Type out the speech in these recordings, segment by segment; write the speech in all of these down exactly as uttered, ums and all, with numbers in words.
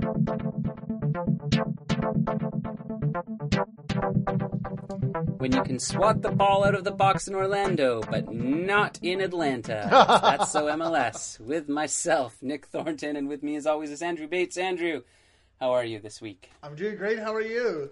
When you can swat the ball out of the box in Orlando, but not in Atlanta. That's So M L S. With myself, Nick Thornton, and with me as always is Andrew Bates. Andrew, how are you this week? I'm doing great. How are you?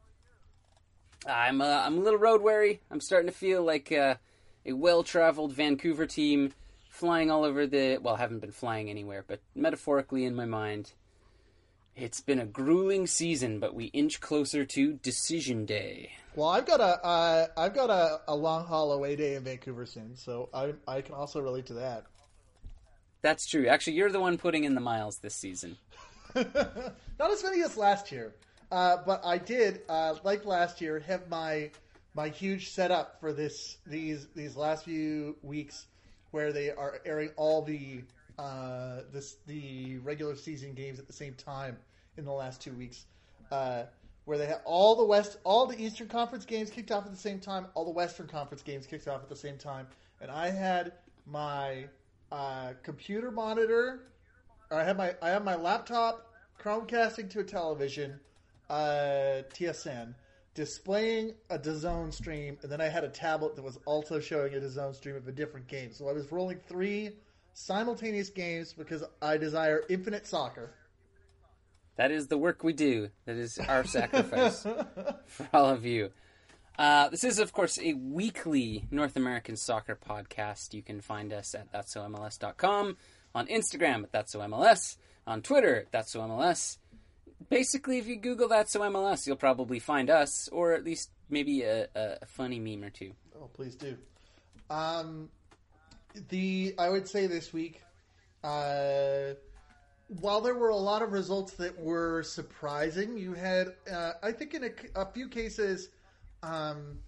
I'm uh, I'm a little road weary. I'm starting to feel like uh, a well-traveled Vancouver team flying all over the... Well, I haven't been flying anywhere, but metaphorically in my mind. It's been a grueling season, but we inch closer to Decision Day. Well, I've got a uh, I've got a, a long haul away day in Vancouver soon, so I I can also relate to that. That's true. Actually, you're the one putting in the miles this season. Not as many as last year, uh, but I did, uh, like last year, have my my huge setup for this these these last few weeks, where they are airing all the uh, this the regular season games at the same time in the last two weeks. Uh, where they have all the West, all the Eastern Conference games kicked off at the same time, all the Western Conference games kicked off at the same time, and I had my uh, computer monitor, or I had my I had my laptop Chromecasting to a television, uh, T S N, displaying a DAZN stream, and then I had a tablet that was also showing a DAZN stream of a different game. So I was rolling three simultaneous games because I desire infinite soccer. That is the work we do. That is our sacrifice for all of you. Uh, this is, of course, a weekly North American soccer podcast. You can find us at that's so M L S dot com, on Instagram at that's so M L S, on Twitter at that's so M L S. Basically, if you Google That's So M L S, you'll probably find us, or at least maybe a, a funny meme or two. Oh, please do. Um, the I would say this week... Uh, While there were a lot of results that were surprising, you had, uh, I think in a, a few cases, um,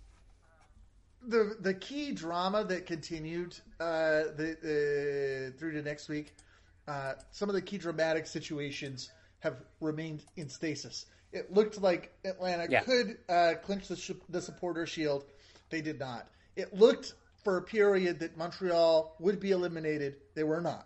the the key drama that continued uh, the, the, through to next week, uh, some of the key dramatic situations have remained in stasis. It looked like Atlanta yeah. could uh, clinch the, sh- the supporter shield. They did not. It looked for a period that Montreal would be eliminated. They were not.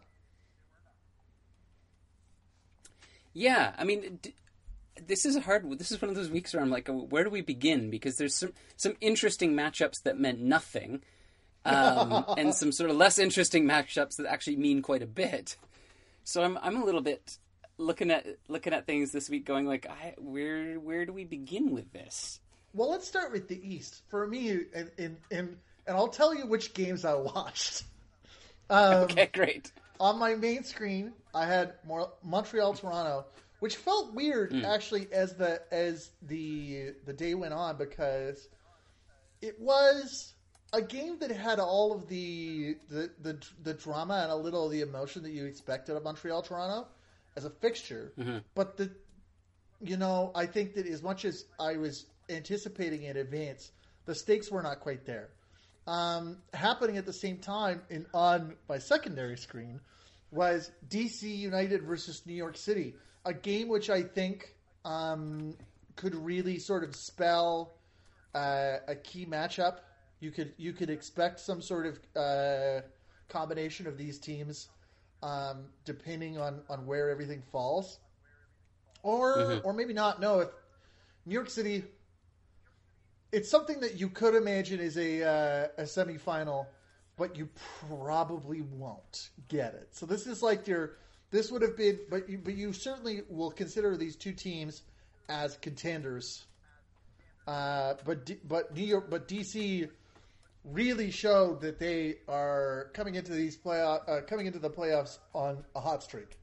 Yeah, I mean, d- this is a hard. This is one of those weeks where I'm like, where do we begin? Because there's some some interesting matchups that meant nothing, um, and some sort of less interesting matchups that actually mean quite a bit. So I'm I'm a little bit looking at looking at things this week, going like, I, where where do we begin with this? Well, let's start with the East. For me, and and and, and I'll tell you which games I watched. Um, okay, great. On my main screen, I had Montreal Toronto, which felt weird mm. actually as the as the the day went on, because it was a game that had all of the the the, the drama and a little of the emotion that you expected of Montreal Toronto as a fixture. Mm-hmm. But the you know, I think that as much as I was anticipating in advance, the stakes were not quite there. Um, happening at the same time in on my secondary screen was D C United versus New York City, a game which I think um, could really sort of spell uh, a key matchup. You could you could expect some sort of uh, combination of these teams, um, depending on, on where everything falls, or mm-hmm. or maybe not. No, if New York City. It's something that you could imagine is a uh, a semifinal, but you probably won't get it. So this is like your this would have been, but you, but you certainly will consider these two teams as contenders. Uh, but D, but New York, but D C really showed that they are coming into these playoff uh, coming into the playoffs on a hot streak.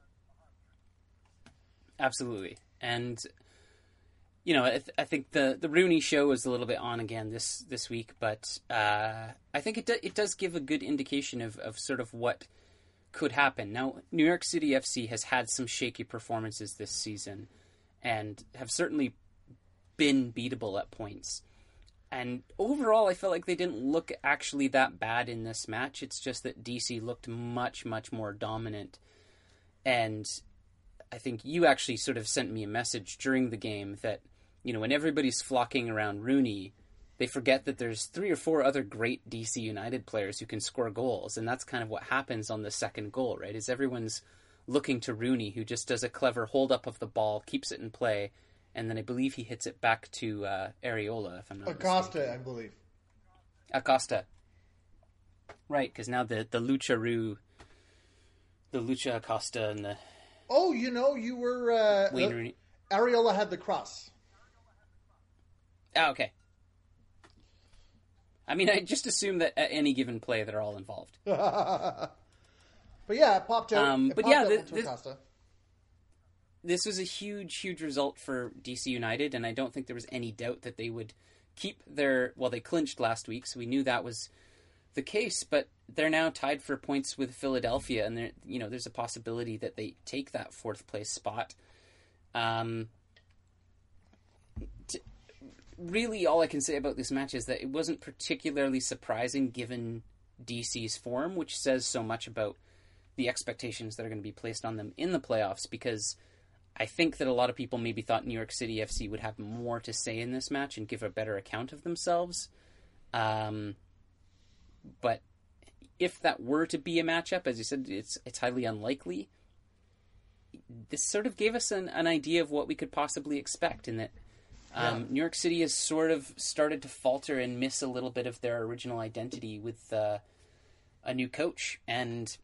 Absolutely, and. You know, I, th- I think the, the Rooney show is a little bit on again this, this week, but uh, I think it do- it does give a good indication of, of sort of what could happen. Now, New York City F C has had some shaky performances this season and have certainly been beatable at points. And overall, I felt like they didn't look actually that bad in this match. It's just that D C looked much, much more dominant. And I think you actually sort of sent me a message during the game that, you know, when everybody's flocking around Rooney, they forget that there's three or four other great D C United players who can score goals. And that's kind of what happens on the second goal, right? Is everyone's looking to Rooney, who just does a clever hold up of the ball, keeps it in play, and then I believe he hits it back to uh, Areola, if I'm not Acosta, mistaken. I believe. Acosta. Right, because now the, the Lucha-Roo, the Lucha Acosta and the... Oh, you know, you were... Uh, Wayne uh, Rooney. Areola had the cross. Oh, okay. I mean, I just assume that at any given play, they're all involved. But yeah, it popped out. Um, it but popped yeah, out the- to this- Acosta. This was a huge, huge result for D C United, and I don't think there was any doubt that they would keep their... Well, they clinched last week, so we knew that was the case, but they're now tied for points with Philadelphia, and there, you know, there's a possibility that they take that fourth place spot. Um, t- really, all I can say about this match is that it wasn't particularly surprising given D C's form, which says so much about the expectations that are going to be placed on them in the playoffs, because I think that a lot of people maybe thought New York City F C would have more to say in this match and give a better account of themselves. Um, but if that were to be a matchup, as you said, it's it's highly unlikely. This sort of gave us an, an idea of what we could possibly expect, in that um, Yeah. New York City has sort of started to falter and miss a little bit of their original identity with uh, a new coach. And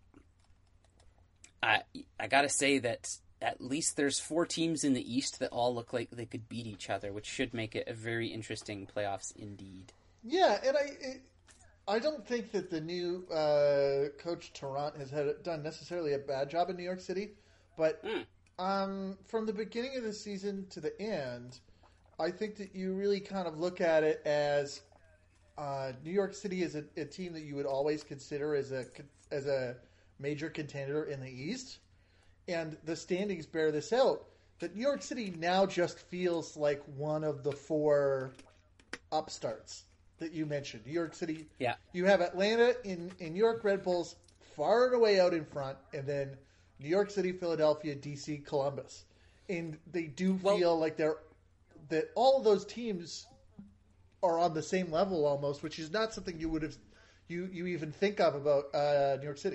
I I gotta say that at least there's four teams in the East that all look like they could beat each other, which should make it a very interesting playoffs indeed. Yeah, and I it, I don't think that the new uh, coach Tarrant has had done necessarily a bad job in New York City, but Mm. um, from the beginning of the season to the end, I think that you really kind of look at it as uh, New York City is a, a team that you would always consider as a as a major contender in the East, and the standings bear this out. That New York City now just feels like one of the four upstarts that you mentioned. New York City. Yeah. You have Atlanta in, in New York Red Bulls far and away out in front, and then New York City, Philadelphia, D C, Columbus. And they do feel Well- like they're that all of those teams are on the same level almost, which is not something you would have you, you even think of about uh, New York City.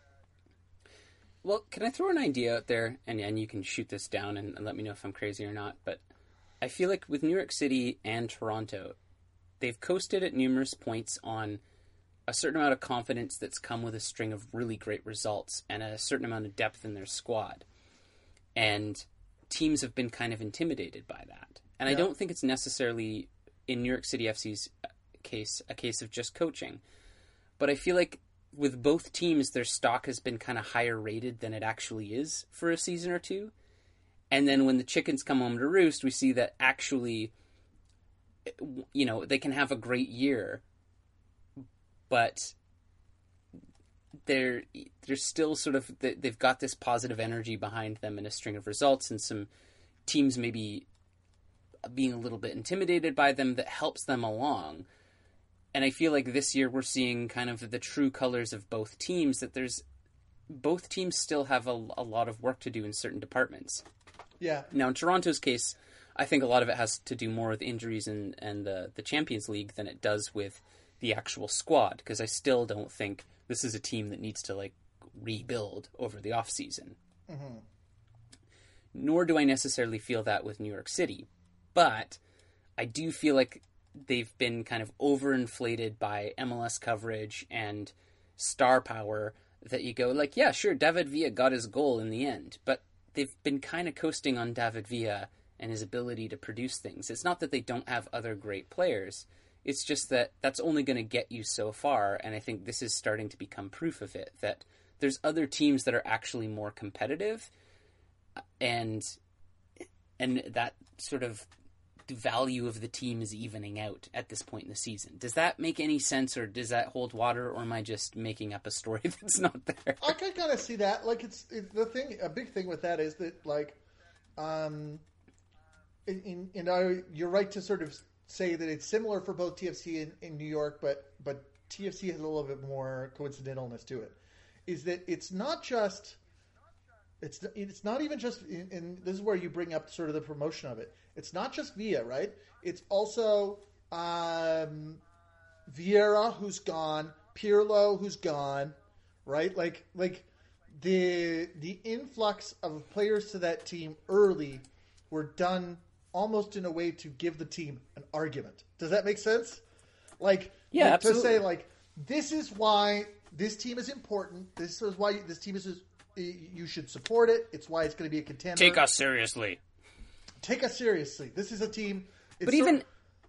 Well, can I throw an idea out there, and, and you can shoot this down and, and let me know if I'm crazy or not, but I feel like with New York City and Toronto, they've coasted at numerous points on a certain amount of confidence that's come with a string of really great results and a certain amount of depth in their squad. And teams have been kind of intimidated by that. And Yeah. I don't think it's necessarily, in New York City F C's case, a case of just coaching. But I feel like with both teams, their stock has been kind of higher rated than it actually is for a season or two. And then when the chickens come home to roost, we see that actually, you know, they can have a great year, but they're they're still sort of, they've got this positive energy behind them and a string of results, and some teams maybe being a little bit intimidated by them that helps them along. And I feel like this year we're seeing kind of the true colors of both teams, that there's both teams still have a, a lot of work to do in certain departments. Yeah. Now, in Toronto's case, I think a lot of it has to do more with injuries and, and the, the Champions League than it does with the actual squad, because I still don't think this is a team that needs to, like, rebuild over the offseason. Mm-hmm. Nor do I necessarily feel that with New York City. But I do feel like they've been kind of overinflated by M L S coverage and star power, that you go, like, yeah, sure, David Villa got his goal in the end, but they've been kind of coasting on David Villa and his ability to produce things. It's not that they don't have other great players. It's just that that's only going to get you so far, and I think this is starting to become proof of it, that there's other teams that are actually more competitive, and and that sort of value of the team is evening out at this point in the season. Does that make any sense, or does that hold water, or am I just making up a story that's not there? I can kind of see that. Like, it's, it's the thing. A big thing with that is that, like, um, in, in, in I, you're right to sort of say that it's similar for both T F C and, and New York, but but T F C has a little bit more coincidentalness to it. Is that it's not just it's it's not even just, and this is where you bring up sort of the promotion of it. It's not just Villa, right? It's also um, Vieira, who's gone, Pirlo, who's gone, right? Like like the the influx of players to that team early were done almost in a way to give the team an argument. Does that make sense? Like, yeah, like absolutely. To say, like, this is why this team is important. This is why this team is, you should support it. It's why it's going to be a contender. Take us seriously. Take us seriously. This is a team. But even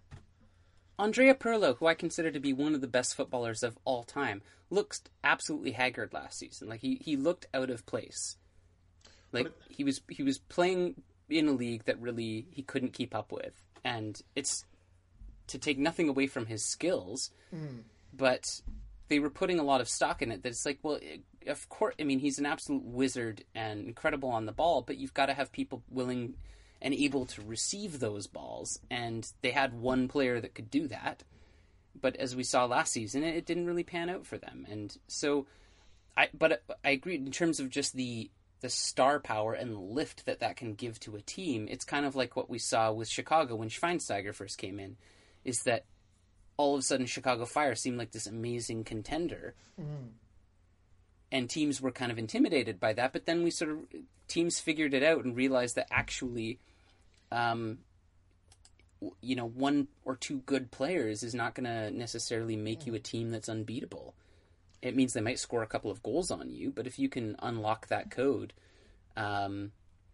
Andrea Pirlo, who I consider to be one of the best footballers of all time, looks absolutely haggard last season. Like, he, he looked out of place. Like, it, he was he was playing in a league that really he couldn't keep up with. And it's to take nothing away from his skills, mm. but they were putting a lot of stock in it. That it's like, well, it, of course, I mean, he's an absolute wizard and incredible on the ball, but you've got to have people willing and able to receive those balls. And they had one player that could do that. But as we saw last season, it, it didn't really pan out for them. And so, I but I agree in terms of just the the star power and lift that that can give to a team. It's kind of like what we saw with Chicago when Schweinsteiger first came in, is that all of a sudden Chicago Fire seemed like this amazing contender. Mm. And teams were kind of intimidated by that. But then we sort of, teams figured it out and realized that actually, um, you know, one or two good players is not going to necessarily make you a team that's unbeatable. It means they might score a couple of goals on you, but if you can unlock that code, um,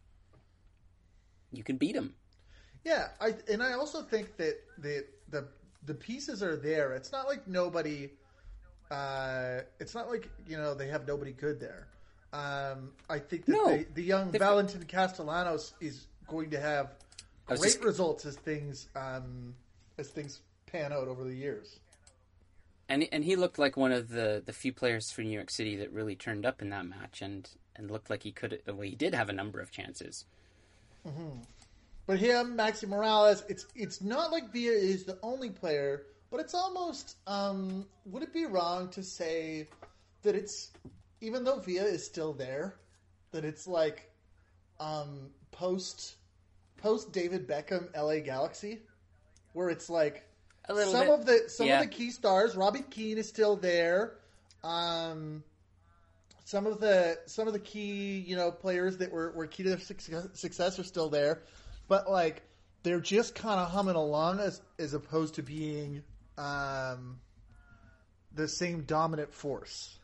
you can beat them. Yeah, I and I also think that the the the pieces are there. It's not like nobody. Uh, it's not like, you know, they have nobody good there. Um, I think that no, the, the young they've... Valentin Castellanos is going to have great just... results as things um, as things pan out over the years. And and he looked like one of the, the few players for New York City that really turned up in that match, and, and looked like he could. Well, he did have a number of chances. Mm-hmm. But him, Maxi Morales, it's it's not like Villa is the only player, but it's almost. Um, would it be wrong to say that it's, even though Villa is still there, that it's like um, post post David Beckham L A Galaxy, where it's like. A little some bit. of the some yeah. of the key stars, Robbie Keane is still there. Um, some of the some of the key, you know, players that were, were key to their success, success are still there, but like they're just kind of humming along as as opposed to being um, the same dominant force.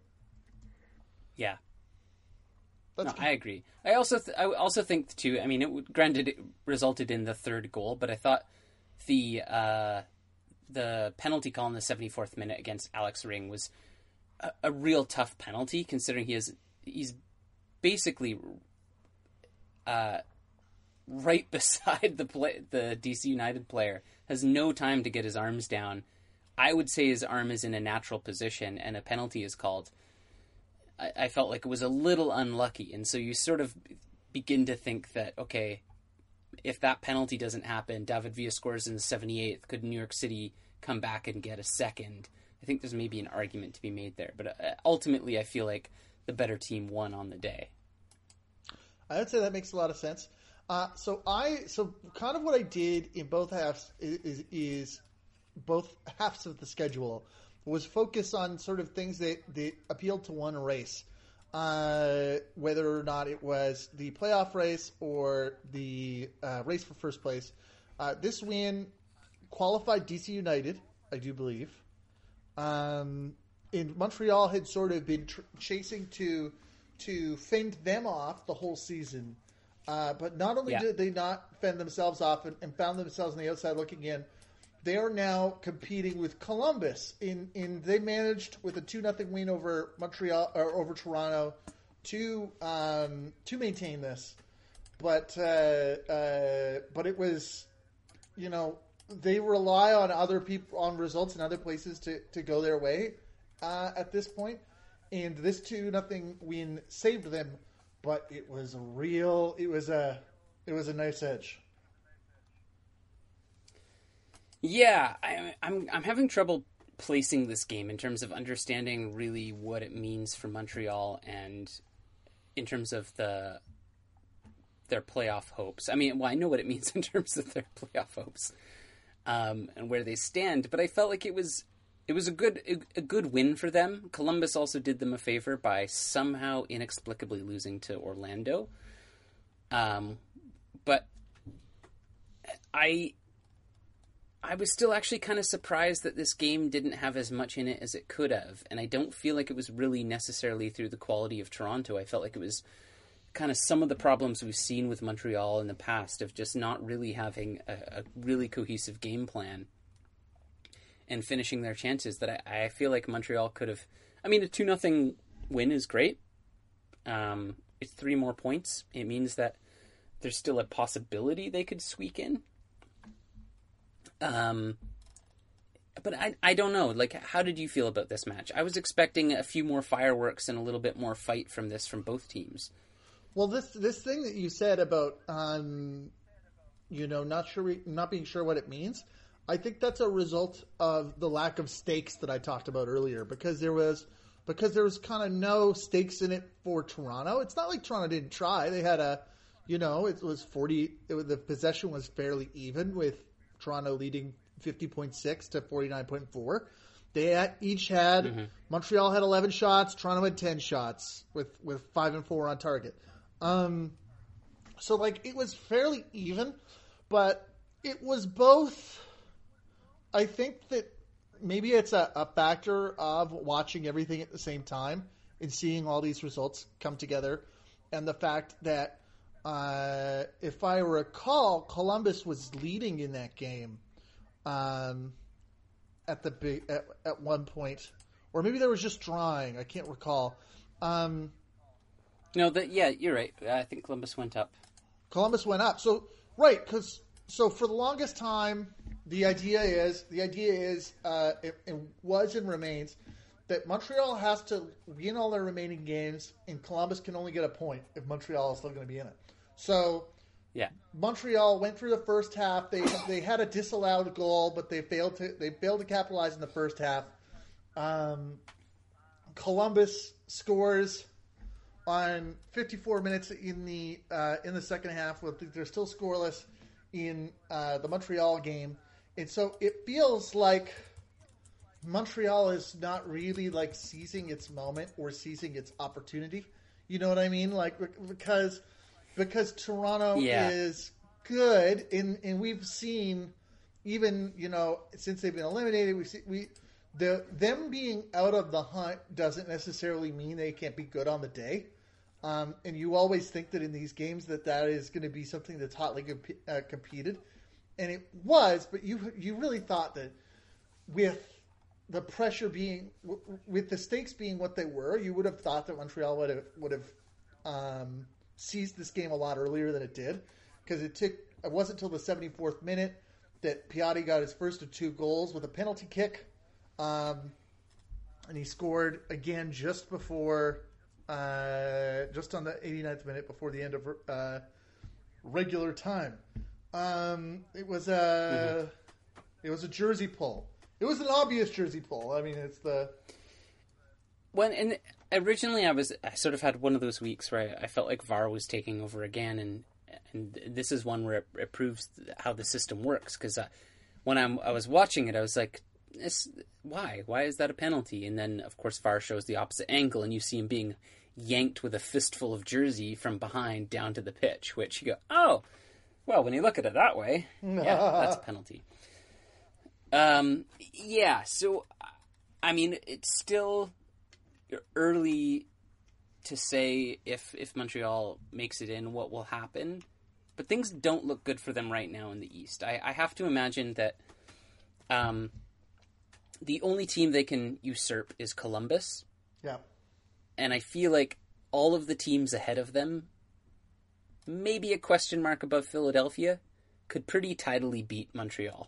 Yeah. That's no, I agree. I also th- I also think too. I mean, it granted it resulted in the third goal, but I thought the uh, the penalty call in the seventy-fourth minute against Alex Ring was a, a real tough penalty, considering he is he's basically uh, right beside the play, the D C United player, has no time to get his arms down. I would say his arm is in a natural position, and a penalty is called. I, I felt like it was a little unlucky, and so you sort of begin to think that, okay, if that penalty doesn't happen, David Villa scores in the seventy-eighth, could New York City come back and get a second? I think there's maybe an argument to be made there. But uh, ultimately, I feel like the better team won on the day. I would say that makes a lot of sense. Uh, so I, so kind of what I did in both halves is, is, is both halves of the schedule was focus on sort of things that, that appealed to one race. Uh, whether or not it was the playoff race or the uh, race for first place. Uh, this win qualified D C United, I do believe. Um, and Montreal had sort of been tr- chasing to to fend them off the whole season. Uh, but not only yeah. did they not fend themselves off and, and found themselves on the outside looking in, they are now competing with Columbus. In, in they managed with a two nothing win over Montreal or over Toronto to um, to maintain this, but uh, uh, but it was, you know, they rely on other people, on results in other places to, to go their way uh, at this point, and this two nothing win saved them. But it was a real, it was a it was a nice edge. Yeah, I, I'm I'm having trouble placing this game in terms of understanding really what it means for Montreal and in terms of the their playoff hopes. I mean, well, I know what it means in terms of their playoff hopes um, and where they stand, but I felt like it was it was a good a, a good win for them. Columbus also did them a favor by somehow inexplicably losing to Orlando. Um, but I I was still actually kind of surprised that this game didn't have as much in it as it could have, and I don't feel like it was really necessarily through the quality of Toronto. I felt like it was kind of some of the problems we've seen with Montreal in the past of just not really having a, a really cohesive game plan and finishing their chances that I, I feel like Montreal could have... I mean, a two nothing win is great. Um, it's three more points. It means that there's still a possibility they could squeak in. Um, but I, I don't know. Like, how did you feel about this match? I was expecting a few more fireworks and a little bit more fight from this from both teams. Well, this this thing that you said about, um, you know, not sure, not being sure what it means, I think that's a result of the lack of stakes that I talked about earlier. Because there was, because there was kind of no stakes in it for Toronto. It's not like Toronto didn't try. They had a, you know, it was forty. It was, the possession was fairly even with Toronto leading fifty point six to forty-nine point four. They had, each had mm-hmm. Montreal had eleven shots. Toronto had ten shots with with five and four on target. Um, so, like, it was fairly even, but it was both. I think that maybe it's a, a factor of watching everything at the same time and seeing all these results come together, and the fact that, uh, if I recall, Columbus was leading in that game um, at the big at, at one point, or maybe there was just drawing. I can't recall. Um, No, that yeah, you're right. I think Columbus went up. Columbus went up. So right, because so for the longest time, the idea is the idea is uh, it, it was and remains that Montreal has to win all their remaining games, and Columbus can only get a point if Montreal is still going to be in it. So yeah, Montreal went through the first half. They they had a disallowed goal, but they failed to they failed to capitalize in the first half. Um, Columbus scores on fifty-four minutes in the uh, in the second half. They're still scoreless in uh, the Montreal game, and so it feels like Montreal is not really like seizing its moment or seizing its opportunity. You know what I mean? Like because because Toronto yeah. is good, and and we've seen even you know since they've been eliminated, we see we. The, them being out of the hunt doesn't necessarily mean they can't be good on the day. Um, and you always think that in these games that that is going to be something that's hotly comp- uh, competed. And it was, but you you really thought that with the pressure being, w- with the stakes being what they were, you would have thought that Montreal would have, would have um, seized this game a lot earlier than it did. Because it took, it wasn't until the seventy-fourth minute that Piatti got his first of two goals with a penalty kick. Um, and he scored again just before, uh, just on the eighty-ninth minute before the end of uh, regular time. Um, it was a, mm-hmm. it was a jersey pull. It was an obvious jersey pull. I mean, it's the when and originally I was I sort of had one of those weeks where I felt like V A R was taking over again, and and this is one where it, it proves how the system works because uh, when I'm, I was watching it, I was like. It's, why? Why is that a penalty? And then, of course, V A R shows the opposite angle, and you see him being yanked with a fistful of jersey from behind down to the pitch, which you go, oh, well, when you look at it that way, yeah, that's a penalty. Um, yeah, so, I mean, it's still early to say if, if Montreal makes it in, what will happen, but things don't look good for them right now in the East. I, I have to imagine that... Um, the only team they can usurp is Columbus. Yeah. And I feel like all of the teams ahead of them, maybe a question mark above Philadelphia, could pretty tidily beat Montreal.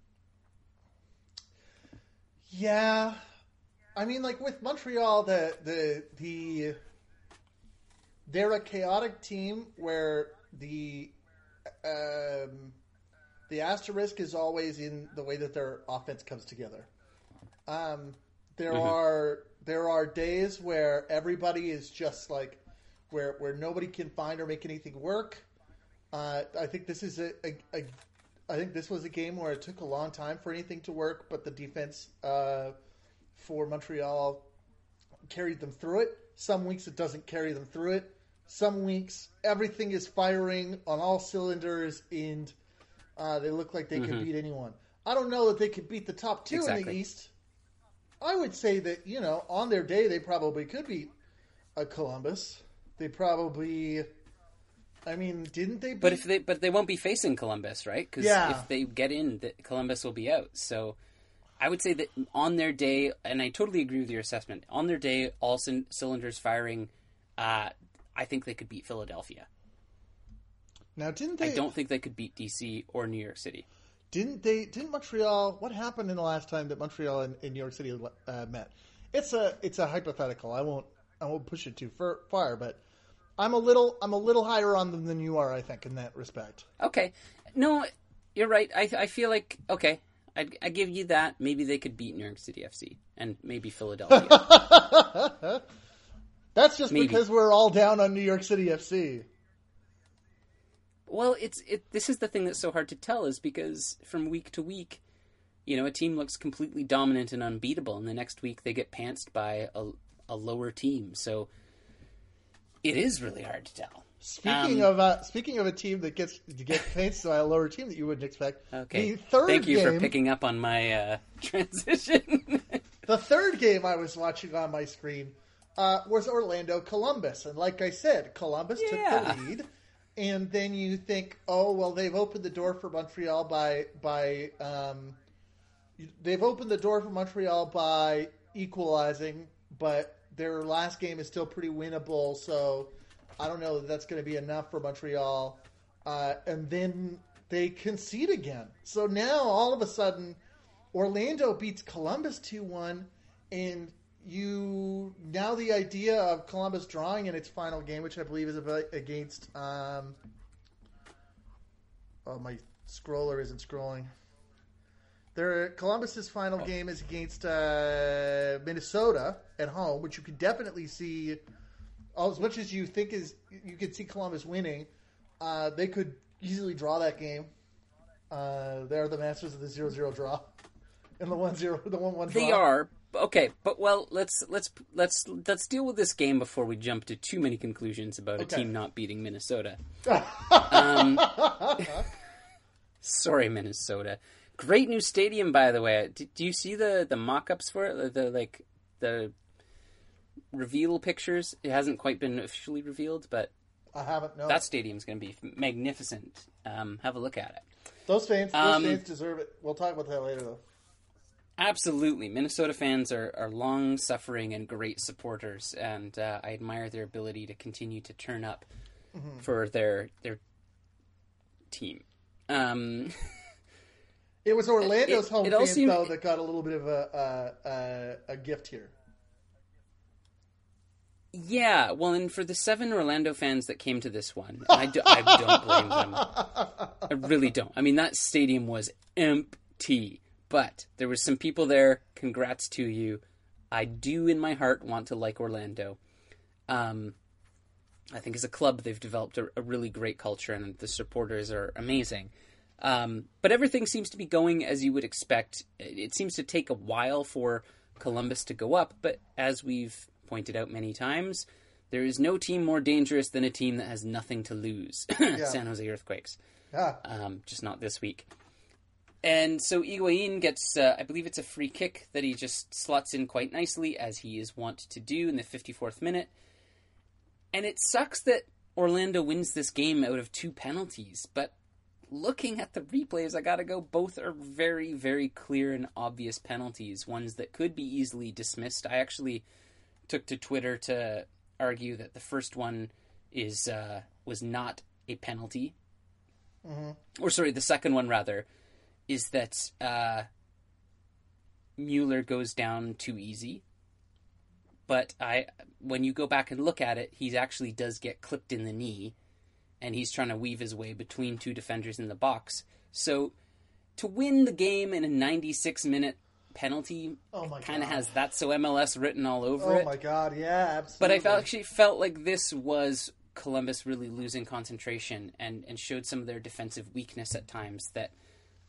Yeah. I mean, like, with Montreal, the the the they're a chaotic team where the um, the asterisk is always in the way that their offense comes together. Um, there mm-hmm. are there are days where everybody is just like where where nobody can find or make anything work. Uh, I think this is a, a, a, I think this was a game where it took a long time for anything to work, but the defense uh, for Montreal carried them through it. Some weeks it doesn't carry them through it. Some weeks everything is firing on all cylinders, and uh, they look like they mm-hmm. can beat anyone. I don't know that they could beat the top two exactly. in the East. I would say that, you know, on their day they probably could beat a Columbus. They probably... I mean, didn't they? Beat... But if they, but they won't be facing Columbus, right? Because yeah. if they get in, the, Columbus will be out. So, I would say that on their day, and I totally agree with your assessment. On their day, all c- cylinders firing. Uh, I think they could beat Philadelphia. Now, didn't they? I don't think they could beat D C or New York City. Didn't they? Didn't Montreal? What happened in the last time that Montreal and, and New York City uh, met? It's a it's a hypothetical. I won't I won't push it too far, but. I'm a little, I'm a little higher on them than you are, I think, in that respect. Okay, no, you're right. I, I feel like okay, I, I give you that. Maybe they could beat New York City F C and maybe Philadelphia. That's just maybe. Because we're all down on New York City F C. Well, it's it. This is the thing that's so hard to tell, is because from week to week, you know, a team looks completely dominant and unbeatable, and the next week they get pantsed by a, a lower team. So. It is really hard to tell. Speaking um, of uh, speaking of a team that gets to get painted by a lower team that you wouldn't expect. Okay. The third Thank you game, for picking up on my uh, transition. The third game I was watching on my screen uh, was Orlando Columbus, and like I said, Columbus yeah. took the lead, and then you think, oh well, they've opened the door for Montreal by by um, they've opened the door for Montreal by equalizing, but. Their last game is still pretty winnable, so I don't know that that's going to be enough for Montreal. Uh, and then they concede again. So now, all of a sudden, Orlando beats Columbus two one, and you now the idea of Columbus drawing in its final game, which I believe is against... Um, oh, my scroller isn't scrolling. Their Columbus's final oh. game is against uh, Minnesota at home, which you could definitely see. As much as you think is, you could see Columbus winning. Uh, they could easily draw that game. Uh, they're the masters of the zero zero draw and the one zero, the one one draw. They are okay, but well, let's let's let's let's deal with this game before we jump to too many conclusions about okay. a team not beating Minnesota. um, sorry, Minnesota. Great new stadium, by the way. Do, do you see the, the mock-ups for it? The, the like the reveal pictures. It hasn't quite been officially revealed, but I haven't. No. That stadium's going to be magnificent. Um, have a look at it. Those fans, those um, fans deserve it. We'll talk about that later, though. Absolutely, Minnesota fans are, are long-suffering and great supporters, and uh, I admire their ability to continue to turn up mm-hmm. for their their team. Um, It was Orlando's it, home it fans, seemed... though, that got a little bit of a, a, a, a gift here. Yeah, well, and for the seven Orlando fans that came to this one, I, do, I don't blame them. I really don't. I mean, that stadium was empty, but there were some people there. Congrats to you. I do, in my heart, want to like Orlando. Um, I think as a club, they've developed a, a really great culture, and the supporters are amazing. Um, but everything seems to be going as you would expect. It seems to take a while for Columbus to go up, but as we've pointed out many times, there is no team more dangerous than a team that has nothing to lose. Yeah. San Jose Earthquakes. Yeah. Um, just not this week. And so Higuain gets, uh, I believe it's a free kick that he just slots in quite nicely, as he is wont to do in the fifty-fourth minute. And it sucks that Orlando wins this game out of two penalties, but looking at the replays, I gotta go, both are very, very clear and obvious penalties, ones that could be easily dismissed. I actually took to Twitter to argue that the first one is uh, was not a penalty. Mm-hmm. Or sorry, the second one, rather, is that uh, Mueller goes down too easy. But I, when you go back and look at it, he actually does get clipped in the knee, and he's trying to weave his way between two defenders in the box. So to win the game in a ninety-six minute penalty oh kind of has that so M L S written all over oh it. Oh my God, yeah, absolutely. But I felt, actually felt like this was Columbus really losing concentration and, and showed some of their defensive weakness at times that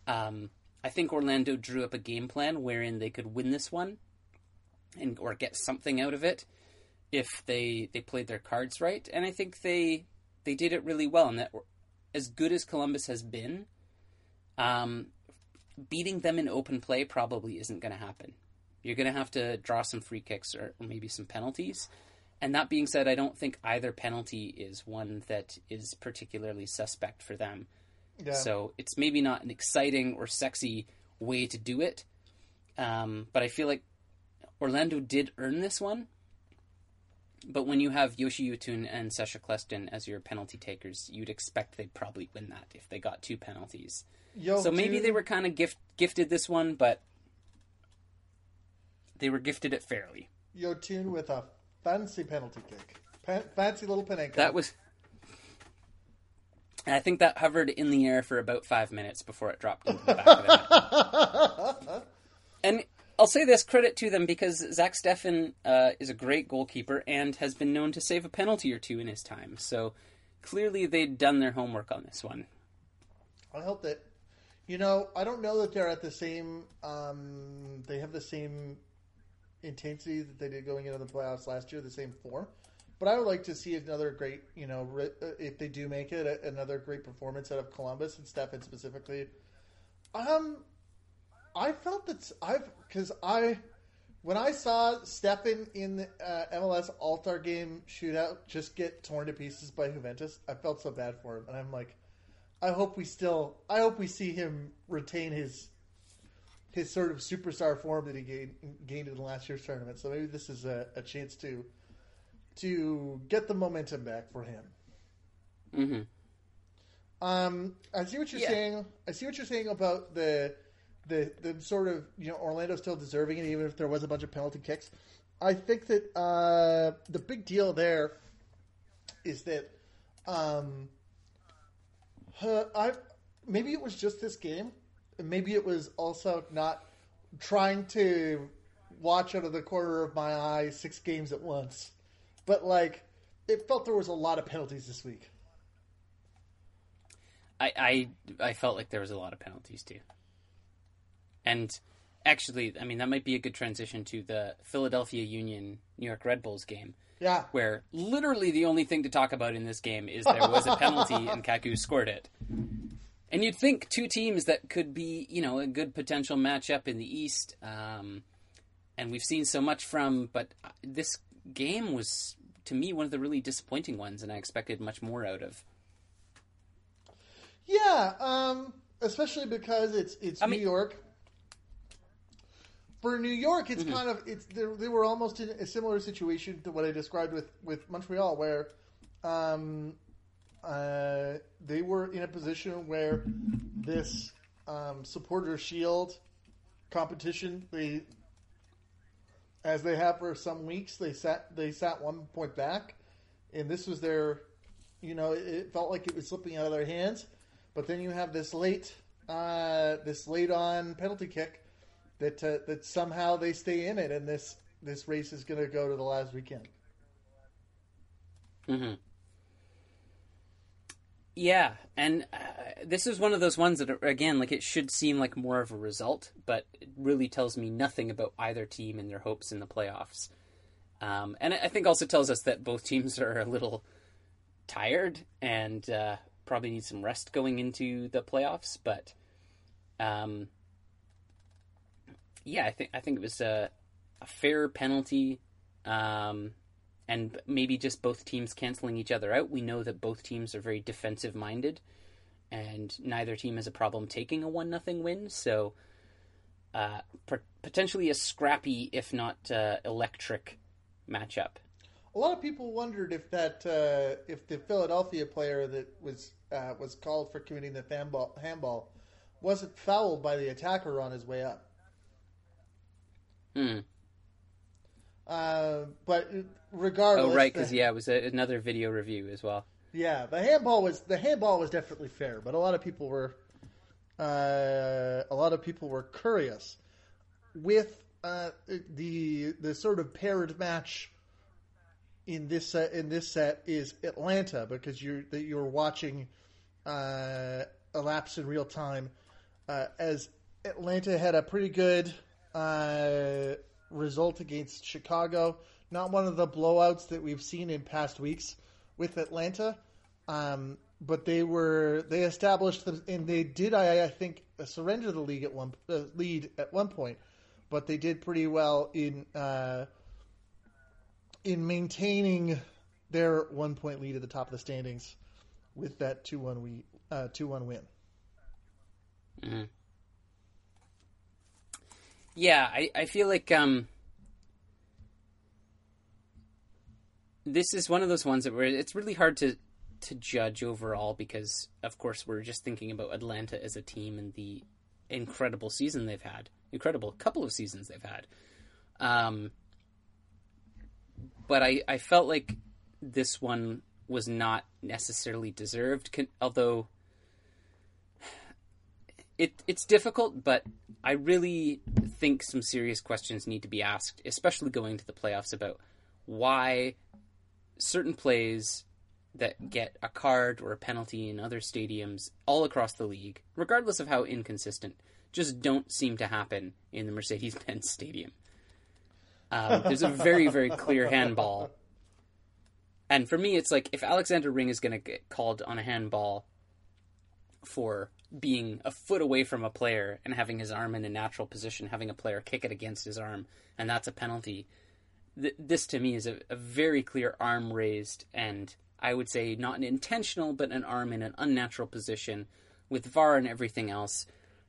Um, I think Orlando drew up a game plan wherein they could win this one and or get something out of it if they they played their cards right. And I think they they did it really well. And that as good as Columbus has been, um, beating them in open play probably isn't going to happen. You're going to have to draw some free kicks or, or maybe some penalties. And that being said, I don't think either penalty is one that is particularly suspect for them. Yeah. So it's maybe not an exciting or sexy way to do it. Um, but I feel like Orlando did earn this one. But when you have Yoshi Yotun and Sasha Kleston as your penalty takers, you'd expect they'd probably win that if they got two penalties. Yo, so maybe dude. they were kind of gift, gifted this one, but they were gifted it fairly. Yotun with a fancy penalty kick. Pan- fancy little Panenka. That was... I think that hovered in the air for about five minutes before it dropped into the back of the net. And I'll say this, credit to them, because Zach Steffen uh, is a great goalkeeper and has been known to save a penalty or two in his time. So clearly they'd done their homework on this one. I hope that... You know, I don't know that they're at the same... Um, they have the same intensity that they did going into the playoffs last year, the same form. But I would like to see another great, you know, if they do make it, another great performance out of Columbus and Steffen specifically. Um, I felt that I've because I when I saw Steffen in the uh, M L S All-Star Game shootout just get torn to pieces by Juventus, I felt so bad for him, and I'm like, I hope we still, I hope we see him retain his his sort of superstar form that he gained gained in last year's tournament. So maybe this is a, a chance to. to get the momentum back for him. Mm-hmm. Um, I see what you're yeah. saying. I see what you're saying about the, the the sort of, you know, Orlando still deserving it, even if there was a bunch of penalty kicks. I think that uh, the big deal there is that um, uh, I maybe it was just this game. Maybe it was also not trying to watch out of the corner of my eye six games at once. But, like, it felt there was a lot of penalties this week. I, I I felt like there was a lot of penalties, too. And, actually, I mean, that might be a good transition to the Philadelphia Union New York Red Bulls game. Yeah. Where literally the only thing to talk about in this game is there was a penalty and Kaku scored it. And you'd think two teams that could be, you know, a good potential matchup in the East, um, and we've seen so much from, but this game was, to me, one of the really disappointing ones, and I expected much more out of. Yeah, um, especially because it's it's I New mean, York. For New York, it's mm-hmm. kind of it's they, they were almost in a similar situation to what I described with, with Montreal, where um, uh, they were in a position where this um, supporter shield competition they. As they have for some weeks, they sat they sat one point back, and this was their, you know, it, it felt like it was slipping out of their hands. But then you have this late, uh, this late on penalty kick that uh, that somehow they stay in it, and this this race is going to go to the last weekend. Mm-hmm. Yeah, and uh, this is one of those ones that, again, like it should seem like more of a result, but it really tells me nothing about either team and their hopes in the playoffs. Um, and I think also tells us that both teams are a little tired and uh, probably need some rest going into the playoffs. But um, yeah, I think I think it was a, a fair penalty. Um, And maybe just both teams canceling each other out. We know that both teams are very defensive-minded, and neither team has a problem taking a one nothing win. So uh, p- potentially a scrappy, if not uh, electric, matchup. A lot of people wondered if that uh, if the Philadelphia player that was uh, was called for committing the handball, handball wasn't fouled by the attacker on his way up. Hmm. Uh, but regardless, oh right, because yeah, it was a, another video review as well. Yeah, the handball was the handball was definitely fair, but a lot of people were uh, a lot of people were curious with uh, the the sort of paired match in this set, in this set is Atlanta, because you're that you're watching uh, elapse in real time uh, as Atlanta had a pretty good uh, result against Chicago. Not one of the blowouts that we've seen in past weeks with Atlanta, um, but they were they established them, and they did I, I think surrender the league at one uh, lead at one point, but they did pretty well in uh, in maintaining their one point lead at the top of the standings with that two one we uh, two one win. Mm-hmm. Yeah, I, I feel like um, this is one of those ones that where it's really hard to, to judge overall because, of course, we're just thinking about Atlanta as a team and the incredible season they've had. Incredible couple of seasons they've had. Um, but I, I felt like this one was not necessarily deserved, although it it's difficult, but I really think some serious questions need to be asked, especially going to the playoffs, about why certain plays that get a card or a penalty in other stadiums all across the league, regardless of how inconsistent, just don't seem to happen in the Mercedes-Benz Stadium. Um, there's a very, very clear handball. And for me, it's like, if Alexander Ring is going to get called on a handball for being a foot away from a player and having his arm in a natural position, having a player kick it against his arm, and that's a penalty, th- this to me is a, a very clear arm raised, and I would say not an intentional, but an arm in an unnatural position with V A R and everything else.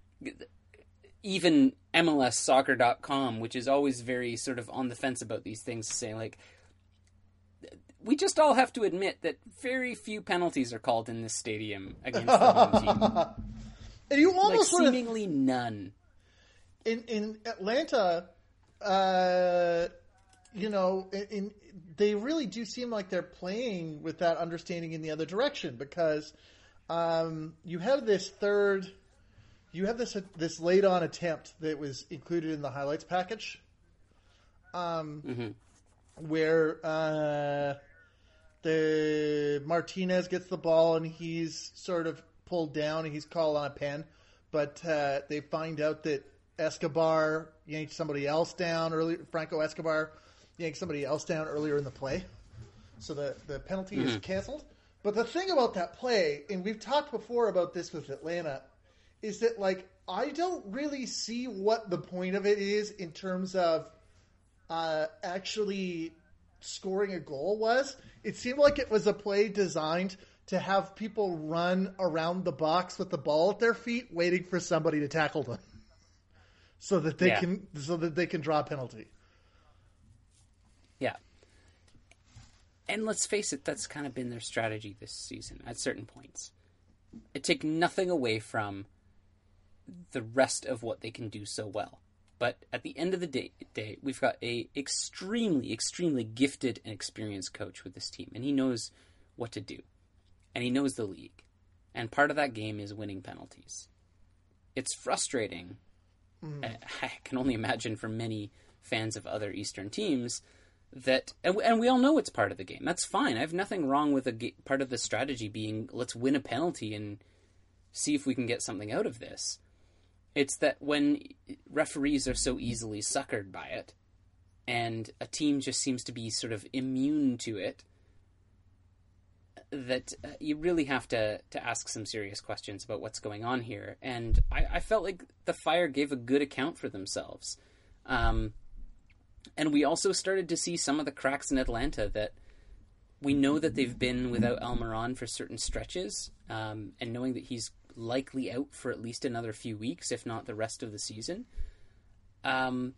Even M L S soccer dot com, which is always very sort of on the fence about these things, saying like, we just all have to admit that very few penalties are called in this stadium against the home team. And you almost like, sort seemingly of, none. In in Atlanta, uh, you know, in, in they really do seem like they're playing with that understanding in the other direction, because um, you have this third, you have this this late on attempt that was included in the highlights package, um, mm-hmm. where uh, the Martinez gets the ball and he's sort of pulled down and he's called on a pen, but uh, they find out that Escobar yanked somebody else down early. Franco Escobar yanked somebody else down earlier in the play, so the the penalty mm-hmm. is canceled. But the thing about that play, and we've talked before about this with Atlanta, is that like I don't really see what the point of it is in terms of uh, actually scoring a goal was. It seemed like it was a play designed to have people run around the box with the ball at their feet, waiting for somebody to tackle them, so that they yeah. can so that they can draw a penalty. Yeah, and let's face it, that's kind of been their strategy this season at certain points. I take nothing away from the rest of what they can do so well, but at the end of the day, day we've got a extremely, extremely gifted and experienced coach with this team, and he knows what to do. And he knows the league. And part of that game is winning penalties. It's frustrating. Mm. I can only imagine for many fans of other Eastern teams that, and, and we all know it's part of the game. That's fine. I have nothing wrong with a part of the strategy being, let's win a penalty and see if we can get something out of this. It's that when referees are so easily suckered by it, and a team just seems to be sort of immune to it, that uh, you really have to, to ask some serious questions about what's going on here. And I, I felt like the Fire gave a good account for themselves. Um, and we also started to see some of the cracks in Atlanta that we know that they've been without Almiron for certain stretches. Um, and knowing that he's likely out for at least another few weeks, if not the rest of the season. Um,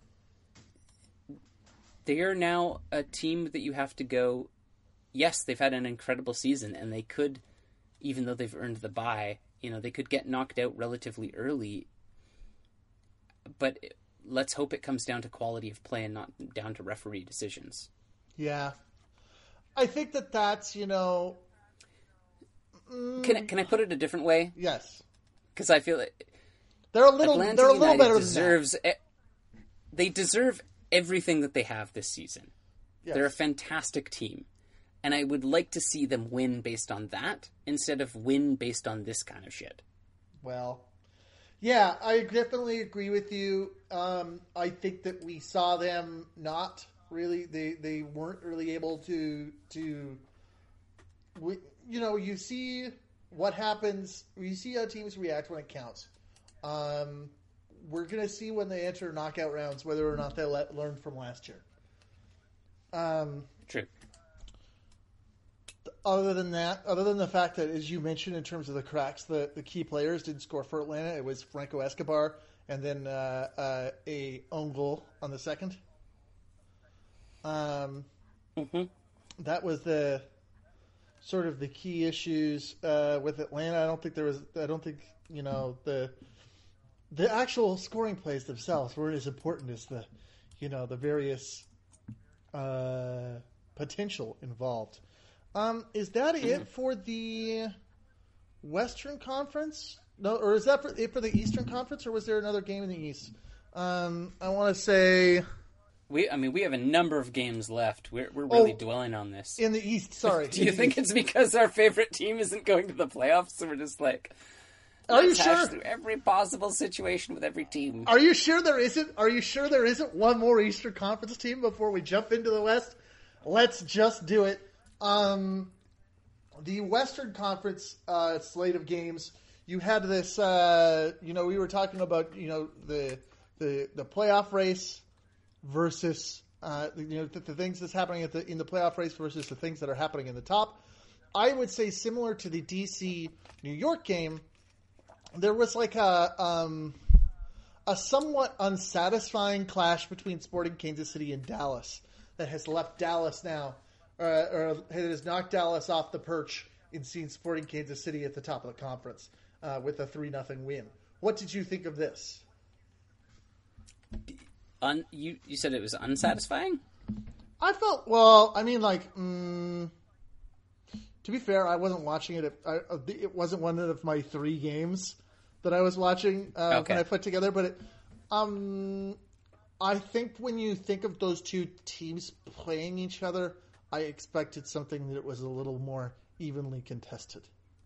they are now a team that you have to go, yes, they've had an incredible season, and they could, even though they've earned the bye, you know, they could get knocked out relatively early. But let's hope it comes down to quality of play and not down to referee decisions. Yeah. I think that that's, you know... Mm, can, I, can I put it a different way? Yes. Because I feel like... They're a little, Atlanta they're a little United better deserves, than that. They deserve everything that they have this season. Yes. They're a fantastic team. And I would like to see them win based on that instead of win based on this kind of shit. Well, Yeah, I definitely agree with you. Um, I think that we saw them not really. They they weren't really able to to. We, you know, you see what happens. You see how teams react when it counts. Um, we're gonna see when they enter knockout rounds whether or not they let, learn from last year. Um, True. Other than that, other than the fact that, as you mentioned, in terms of the cracks, the, the key players didn't score for Atlanta. It was Franco Escobar and then uh, uh, a own goal on the second. Um, mm-hmm. That was the sort of the key issues uh, with Atlanta. I don't think there was. I don't think you know the the actual scoring plays themselves weren't as important as the you know the various uh, potential involved. Um, is that mm-hmm. it for the Western Conference? No, or is that for, it for the Eastern Conference, or was there another game in the East? Um, I want to say we. I mean, we have a number of games left. We're we're really oh, dwelling on this in the East. Sorry, do you think East. It's because our favorite team isn't going to the playoffs, so we're just like, are you let's hash sure? through every possible situation with every team. Are you sure there isn't? Are you sure there isn't one more Eastern Conference team before we jump into the West? Let's just do it. Um, the Western Conference uh, slate of games, you had this, uh, you know, we were talking about, you know, the the, the playoff race versus, uh, you know, the, the things that's happening at the in the playoff race versus the things that are happening in the top. I would say similar to the D C New York game, there was like a um, a somewhat unsatisfying clash between Sporting Kansas City and Dallas that has left Dallas now. Uh, or it has knocked Dallas off the perch in seeing Sporting Kansas City at the top of the conference uh, with a three nothing win. What did you think of this? Un, you, you said it was unsatisfying? I felt, well, I mean, like, mm, to be fair, I wasn't watching it. I, it wasn't one of my three games that I was watching uh, okay. when I put together, but it, um, I think when you think of those two teams playing each other, I expected something that was a little more evenly contested.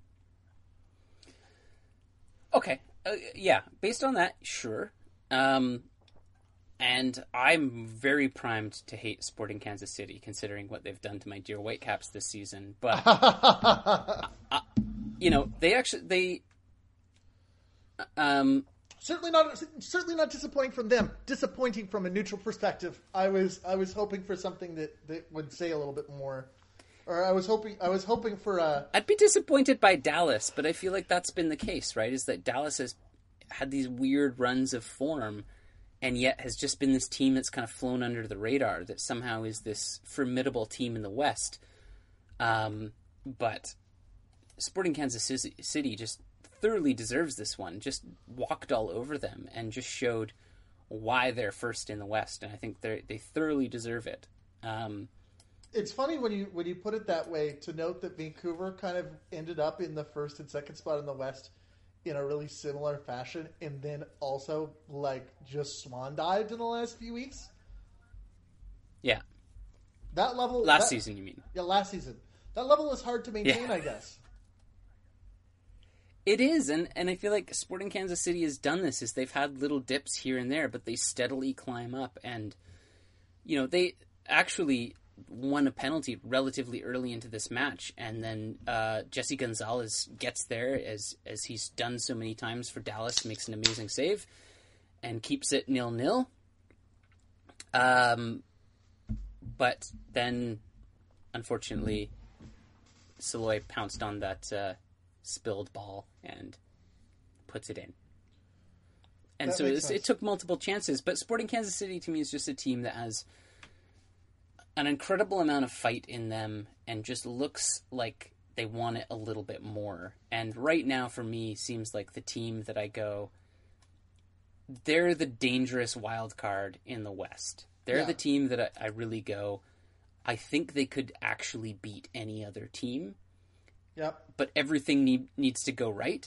Okay. Uh, yeah. Based on that, sure. Um, and I'm very primed to hate Sporting Kansas City, considering what they've done to my dear Whitecaps this season. But, uh, you know, they actually, they, um, Certainly not. Certainly not disappointing from them. Disappointing from a neutral perspective. I was. I was hoping for something that, that would say a little bit more. Or I was hoping. I was hoping for a. I'd be disappointed by Dallas, but I feel like that's been the case, right? Is that Dallas has had these weird runs of form, and yet has just been this team that's kind of flown under the radar. That somehow is this formidable team in the West. Um, but Sporting Kansas City just thoroughly deserves this one. Just walked all over them and just showed why they're first in the West, and I think they they thoroughly deserve it. Um, it's funny when you when you put it that way to note that Vancouver kind of ended up in the first and second spot in the West in a really similar fashion, and then also like just swan dived in the last few weeks. Yeah, that level last that, season, you mean? Yeah, last season. That level is hard to maintain, yeah. I guess. It is, and, and I feel like Sporting Kansas City has done this, is they've had little dips here and there, but they steadily climb up, and, you know, they actually won a penalty relatively early into this match, and then uh, Jesse Gonzalez gets there, as as he's done so many times for Dallas, makes an amazing save, and keeps it nil-nil. Um, but then, unfortunately, Saloy pounced on that uh, spilled ball and puts it in. And that so it, it took multiple chances. But Sporting Kansas City, to me, is just a team that has an incredible amount of fight in them and just looks like they want it a little bit more. And right now, for me, seems like the team that I go, they're the dangerous wild card in the West. They're yeah. the team that I, I really go, I think they could actually beat any other team. Yep. But everything need, needs to go right.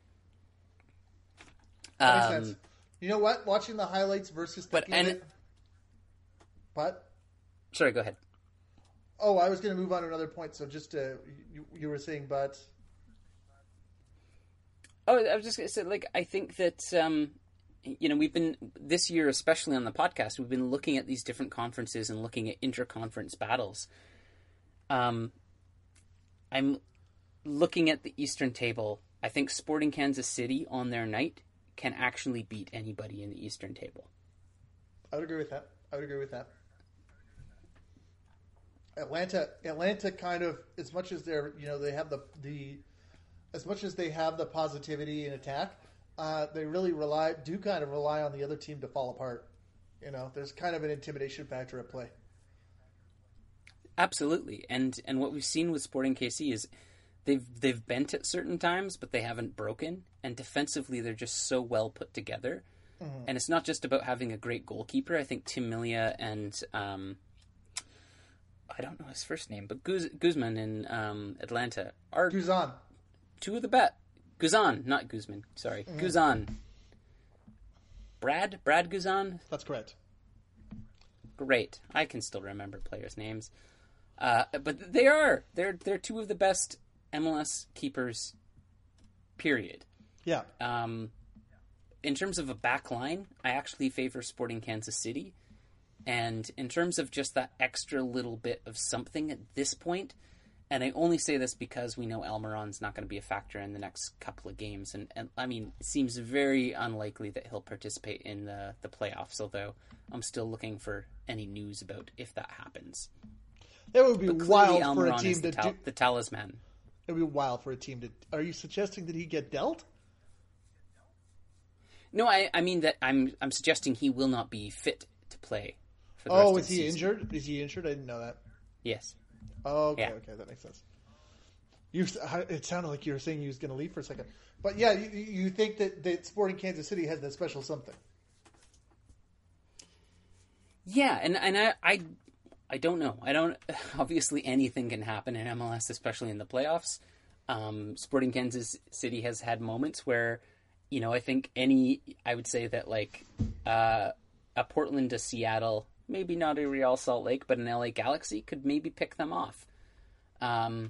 That makes um, sense. You know what? Watching the highlights versus but and it... What? Sorry, go ahead. Oh, I was going to move on to another point. So just uh, you, you were saying, but Oh, I was just going to say, like, I think that, um, you know, we've been, this year, especially on the podcast, we've been looking at these different conferences and looking at interconference battles. Um, I'm looking at the Eastern table. I think Sporting Kansas City on their night can actually beat anybody in the Eastern table. I would agree with that. I would agree with that. Atlanta, Atlanta kind of, as much as they're, you know, they have the, the as much as they have the positivity in attack, uh, they really rely, do kind of rely on the other team to fall apart. You know, there's kind of an intimidation factor at play. Absolutely. And, and what we've seen with Sporting K C is they've, they've bent at certain times, but they haven't broken. And defensively, they're just so well put together. Mm-hmm. And it's not just about having a great goalkeeper. I think Tim Melia and, um, I don't know his first name, but Guz- Guzman in um, Atlanta are Guzan. Two of the bet. Guzan, not Guzman. Sorry. Mm-hmm. Guzan. Brad? Brad Guzan? That's correct. Great. I can still remember players' names. Uh, but they are. They're they're two of the best M L S keepers, period. Yeah. Um, in terms of a back line, I actually favor Sporting Kansas City. And in terms of just that extra little bit of something at this point, and I only say this because we know Almiron's not going to be a factor in the next couple of games. And, and I mean, it seems very unlikely that he'll participate in the, the playoffs, although I'm still looking for any news about if that happens. It would be wild Almiron for a team the to tal- do... the talisman. It would be wild for a team to... Are you suggesting that he get dealt? No, I, I mean that I'm I'm suggesting he will not be fit to play. For the oh, rest is of the he season. injured? Is he injured? I didn't know that. Yes. Oh, okay, Yeah. okay, that makes sense. You, it sounded like you were saying he was going to leave for a second, but yeah, you, you think that, that Sporting Kansas City has that special something? Yeah, and and I, I I don't know. I don't. Obviously, anything can happen in M L S, especially in the playoffs. Um, Sporting Kansas City has had moments where, you know, I think any. I would say that like uh, a Portland to Seattle, maybe not a Real Salt Lake, but an L A Galaxy could maybe pick them off. Um,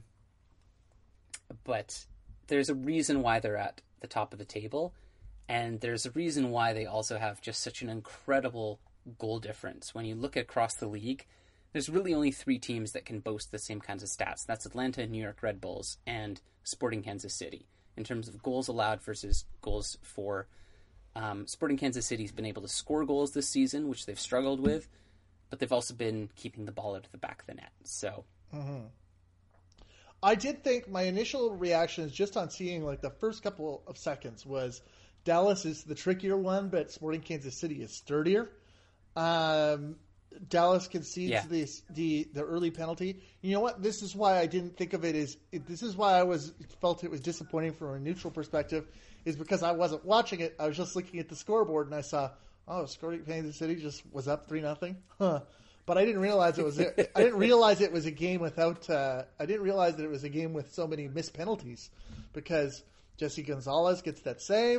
but there's a reason why they're at the top of the table, and there's a reason why they also have just such an incredible goal difference. When you look across the league, there's really only three teams that can boast the same kinds of stats. That's Atlanta, New York Red Bulls, and Sporting Kansas City. In terms of goals allowed versus goals for, um, Sporting Kansas City's been able to score goals this season, which they've struggled with, but they've also been keeping the ball out of the back of the net. So, mm-hmm. I did think my initial reaction is just on seeing like the first couple of seconds was Dallas is the trickier one, but Sporting Kansas City is sturdier. Um, Dallas concedes yeah. the, the the early penalty. You know what? This is why I didn't think of it as. This is why I was felt it was disappointing from a neutral perspective, is because I wasn't watching it. I was just looking at the scoreboard and I saw, oh, Sporting Kansas City just was up three nothing. Huh. But I didn't realize it was. I didn't realize it was a game without. Uh, I didn't realize that it was a game with so many missed penalties, because Jesse Gonzalez gets that save,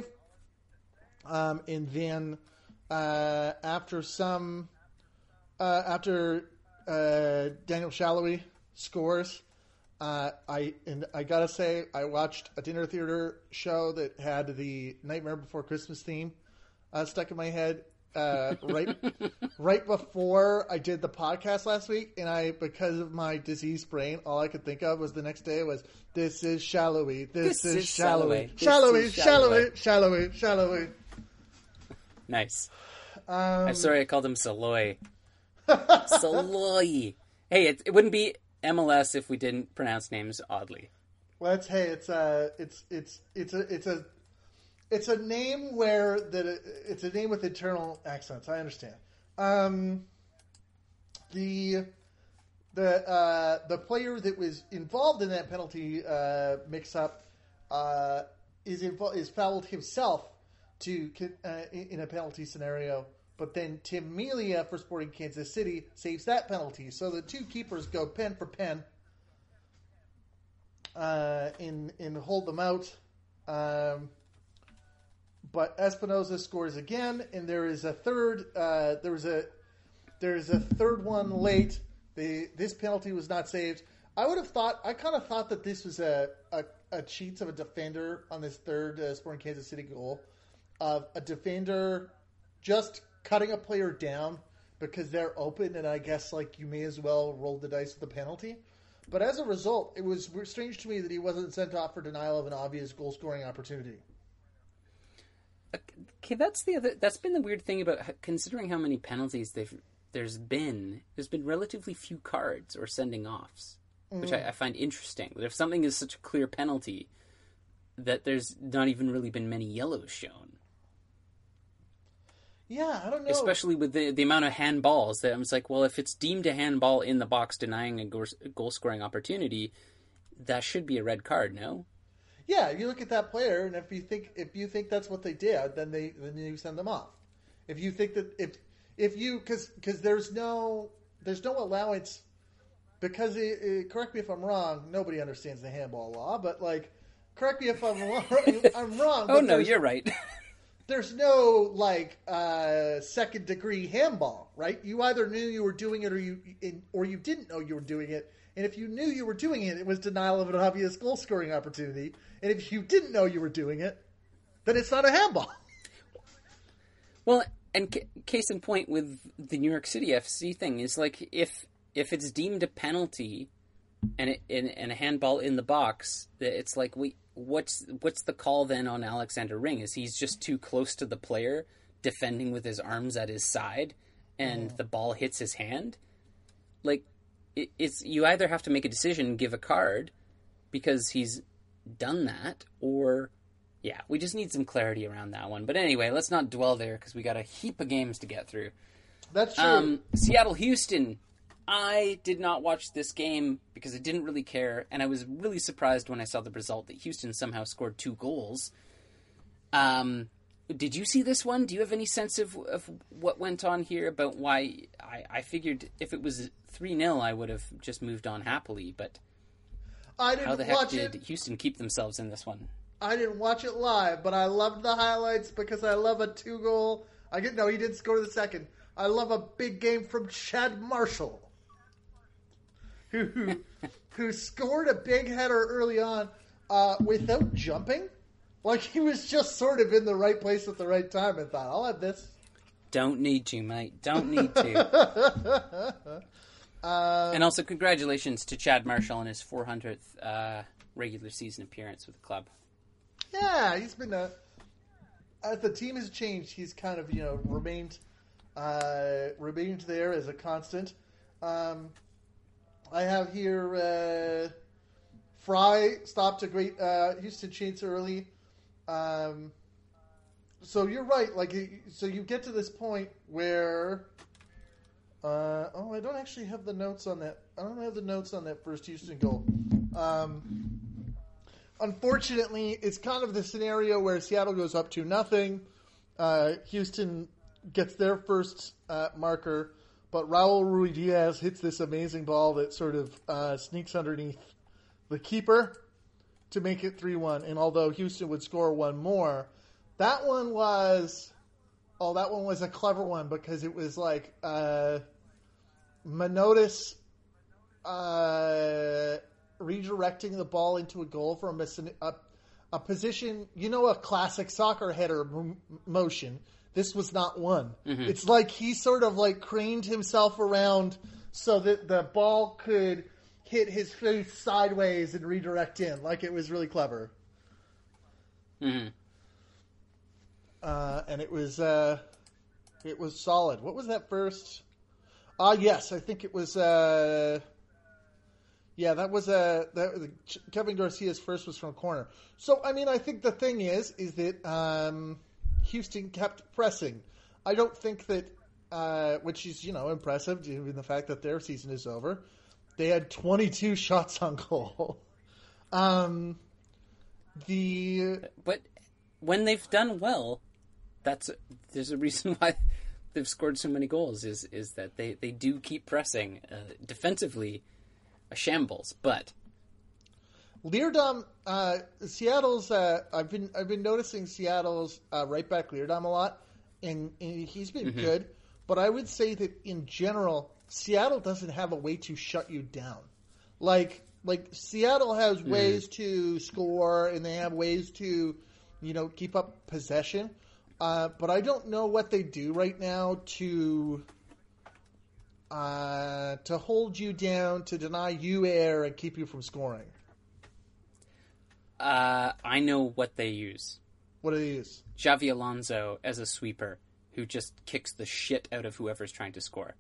um, and then uh, after some, uh, after uh, Daniel Shallowy scores, uh, I and I gotta say I watched a dinner theater show that had the Nightmare Before Christmas theme uh, stuck in my head. Uh, right, right before I did the podcast last week, and I, because of my diseased brain, all I could think of was the next day was, "This is Shallowy, this, this is, is Shallowy, Shallowy, Shallowy, Shallowy, Shallowy." Nice. Um, I'm sorry I called him Saloy. Saloy. Hey, it, it wouldn't be M L S if we didn't pronounce names oddly. Well, it's hey, it's uh, it's it's it's a it's a. It's a name where that it's a name with internal accents. I understand. Um, the the uh, the player that was involved in that penalty uh, mix-up uh, is invo- is fouled himself to uh, in a penalty scenario. But then Tim Melia for Sporting Kansas City saves that penalty. So the two keepers go pen for pen uh, in in hold them out. Um, But Espinoza scores again, and there is a third. Uh, there was a there is a third one late. The this penalty was not saved. I would have thought. I kind of thought that this was a, a uh, cheats of a defender on this third uh, Sporting Kansas City goal. Of uh, a defender just cutting a player down because they're open, and I guess like you may as well roll the dice with the penalty. But as a result, it was strange to me that he wasn't sent off for denial of an obvious goal-scoring opportunity. Okay, that's the other. That's been the weird thing about considering how many penalties they've there's been. There's been relatively few cards or sending offs, mm. which I, I find interesting. That if something is such a clear penalty, that there's not even really been many yellows shown. Yeah, I don't know. Especially with the the amount of handballs. That I'm just like, well, if it's deemed a handball in the box denying a goal scoring opportunity, that should be a red card, no? Yeah, you look at that player, and if you think if you think that's what they did, then they then you send them off. If you think that if if you because because there's no there's no allowance because it, it, correct me if I'm wrong. Nobody understands the handball law, but like correct me if I'm wrong. I'm wrong. Oh no, you're right. There's no like uh, second degree handball, right? You either knew you were doing it or you or you didn't know you were doing it. And if you knew you were doing it, it was denial of an obvious goal scoring opportunity. And if you didn't know you were doing it, then it's not a handball. Well, and c- case in point with the New York City F C thing is like if if it's deemed a penalty and it, and, and a handball in the box, it's like we what's what's the call then on Alexander Ring? Is he's just too close to the player defending with his arms at his side and mm. the ball hits his hand? Like it, it's you either have to make a decision and give a card because he's done that, or yeah, we just need some clarity around that one. But anyway, let's not dwell there because we got a heap of games to get through. That's true. Um, Seattle-Houston. I did not watch this game because I didn't really care, and I was really surprised when I saw the result that Houston somehow scored two goals. Um, did you see this one? Do you have any sense of, of what went on here about why? I, I figured if it was three nil, I would have just moved on happily, but I didn't how the heck watch did it. Houston keep themselves in this one? I didn't watch it live, but I loved the highlights because I love a two-goal. I get no, he didn't score the second. I love a big game from Chad Marshall, who who, who scored a big header early on uh, without jumping. Like he was just sort of in the right place at the right time and thought, I'll have this. Don't need to, mate. Don't need to. uh, and also, congratulations to Chad Marshall on his four hundredth uh, regular season appearance with the club. Yeah, he's been a. As the team has changed, he's kind of you know remained uh, remained there as a constant. Um, I have here uh, Fry stopped a great uh, Houston chance early. Um, so you're right. Like so, you get to this point where. Uh, oh, I don't actually have the notes on that. I don't have the notes on that first Houston goal. Um, Unfortunately, it's kind of the scenario where Seattle goes up to nothing. Uh, Houston gets their first uh, marker, but Raul Ruidiaz hits this amazing ball that sort of uh, sneaks underneath the keeper to make it three one. And although Houston would score one more, that one was oh, that one was a clever one because it was like uh, Manotas. Uh, redirecting the ball into a goal from a, a, a position, you know, a classic soccer header m- motion. This was not one. Mm-hmm. It's like he sort of like craned himself around so that the ball could hit his face sideways and redirect in. Like it was really clever. Mm-hmm. Uh, and it was, uh, it was solid. What was that first? Ah, uh, yes, I think it was, uh, Yeah, that was a that, Kevin Garcia's first was from a corner. So I mean, I think the thing is, is that um, Houston kept pressing. I don't think that, uh, which is you know impressive given the fact that their season is over. They had twenty-two shots on goal. um, the but when they've done well, that's there's a reason why they've scored so many goals. Is is that they, they do keep pressing uh, defensively. A shambles, but Leerdam, uh, Seattle's. Uh, I've been I've been noticing Seattle's uh, right back Leerdam a lot, and, and he's been mm-hmm. good. But I would say that in general, Seattle doesn't have a way to shut you down. Like like Seattle has ways mm. to score and they have ways to, you know, keep up possession. Uh, but I don't know what they do right now to uh, to hold you down, to deny you air, and keep you from scoring. Uh, I know what they use. What do they use? Xavi Alonso as a sweeper who just kicks the shit out of whoever's trying to score.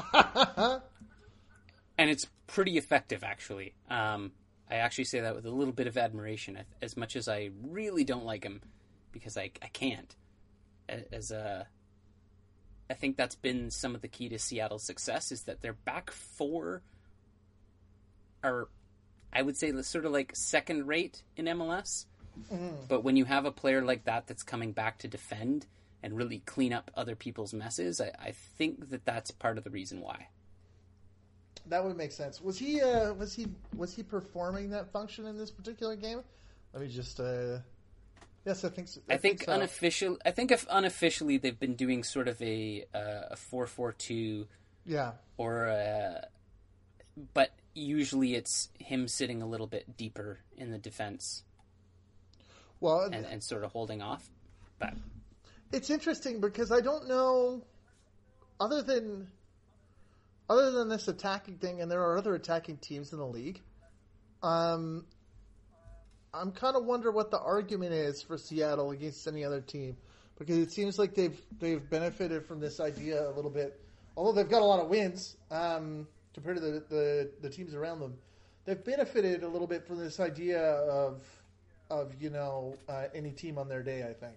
And it's pretty effective, actually. Um, I actually say that with a little bit of admiration, as much as I really don't like him, because I, I can't. As a, I think that's been some of the key to Seattle's success, is that their back four are, I would say, sort of like second rate in M L S. Mm. But when you have a player like that that's coming back to defend and really clean up other people's messes, I, I think that that's part of the reason why. That would make sense. Was he uh, was he was he performing that function in this particular game? Let me just. Uh... Yes, I think. So. I, I think, think so. unofficial. I think if unofficially they've been doing sort of a uh, a four four two. Yeah. Or a, but usually it's him sitting a little bit deeper in the defense. Well, and, and sort of holding off. But it's interesting because I don't know, other than other than this attacking thing, and there are other attacking teams in the league. Um, I'm kind of wonder what the argument is for Seattle against any other team, because it seems like they've they've benefited from this idea a little bit. Although they've got a lot of wins um, compared to the, the the teams around them, they've benefited a little bit from this idea of. Of you know uh, any team on their day, I think,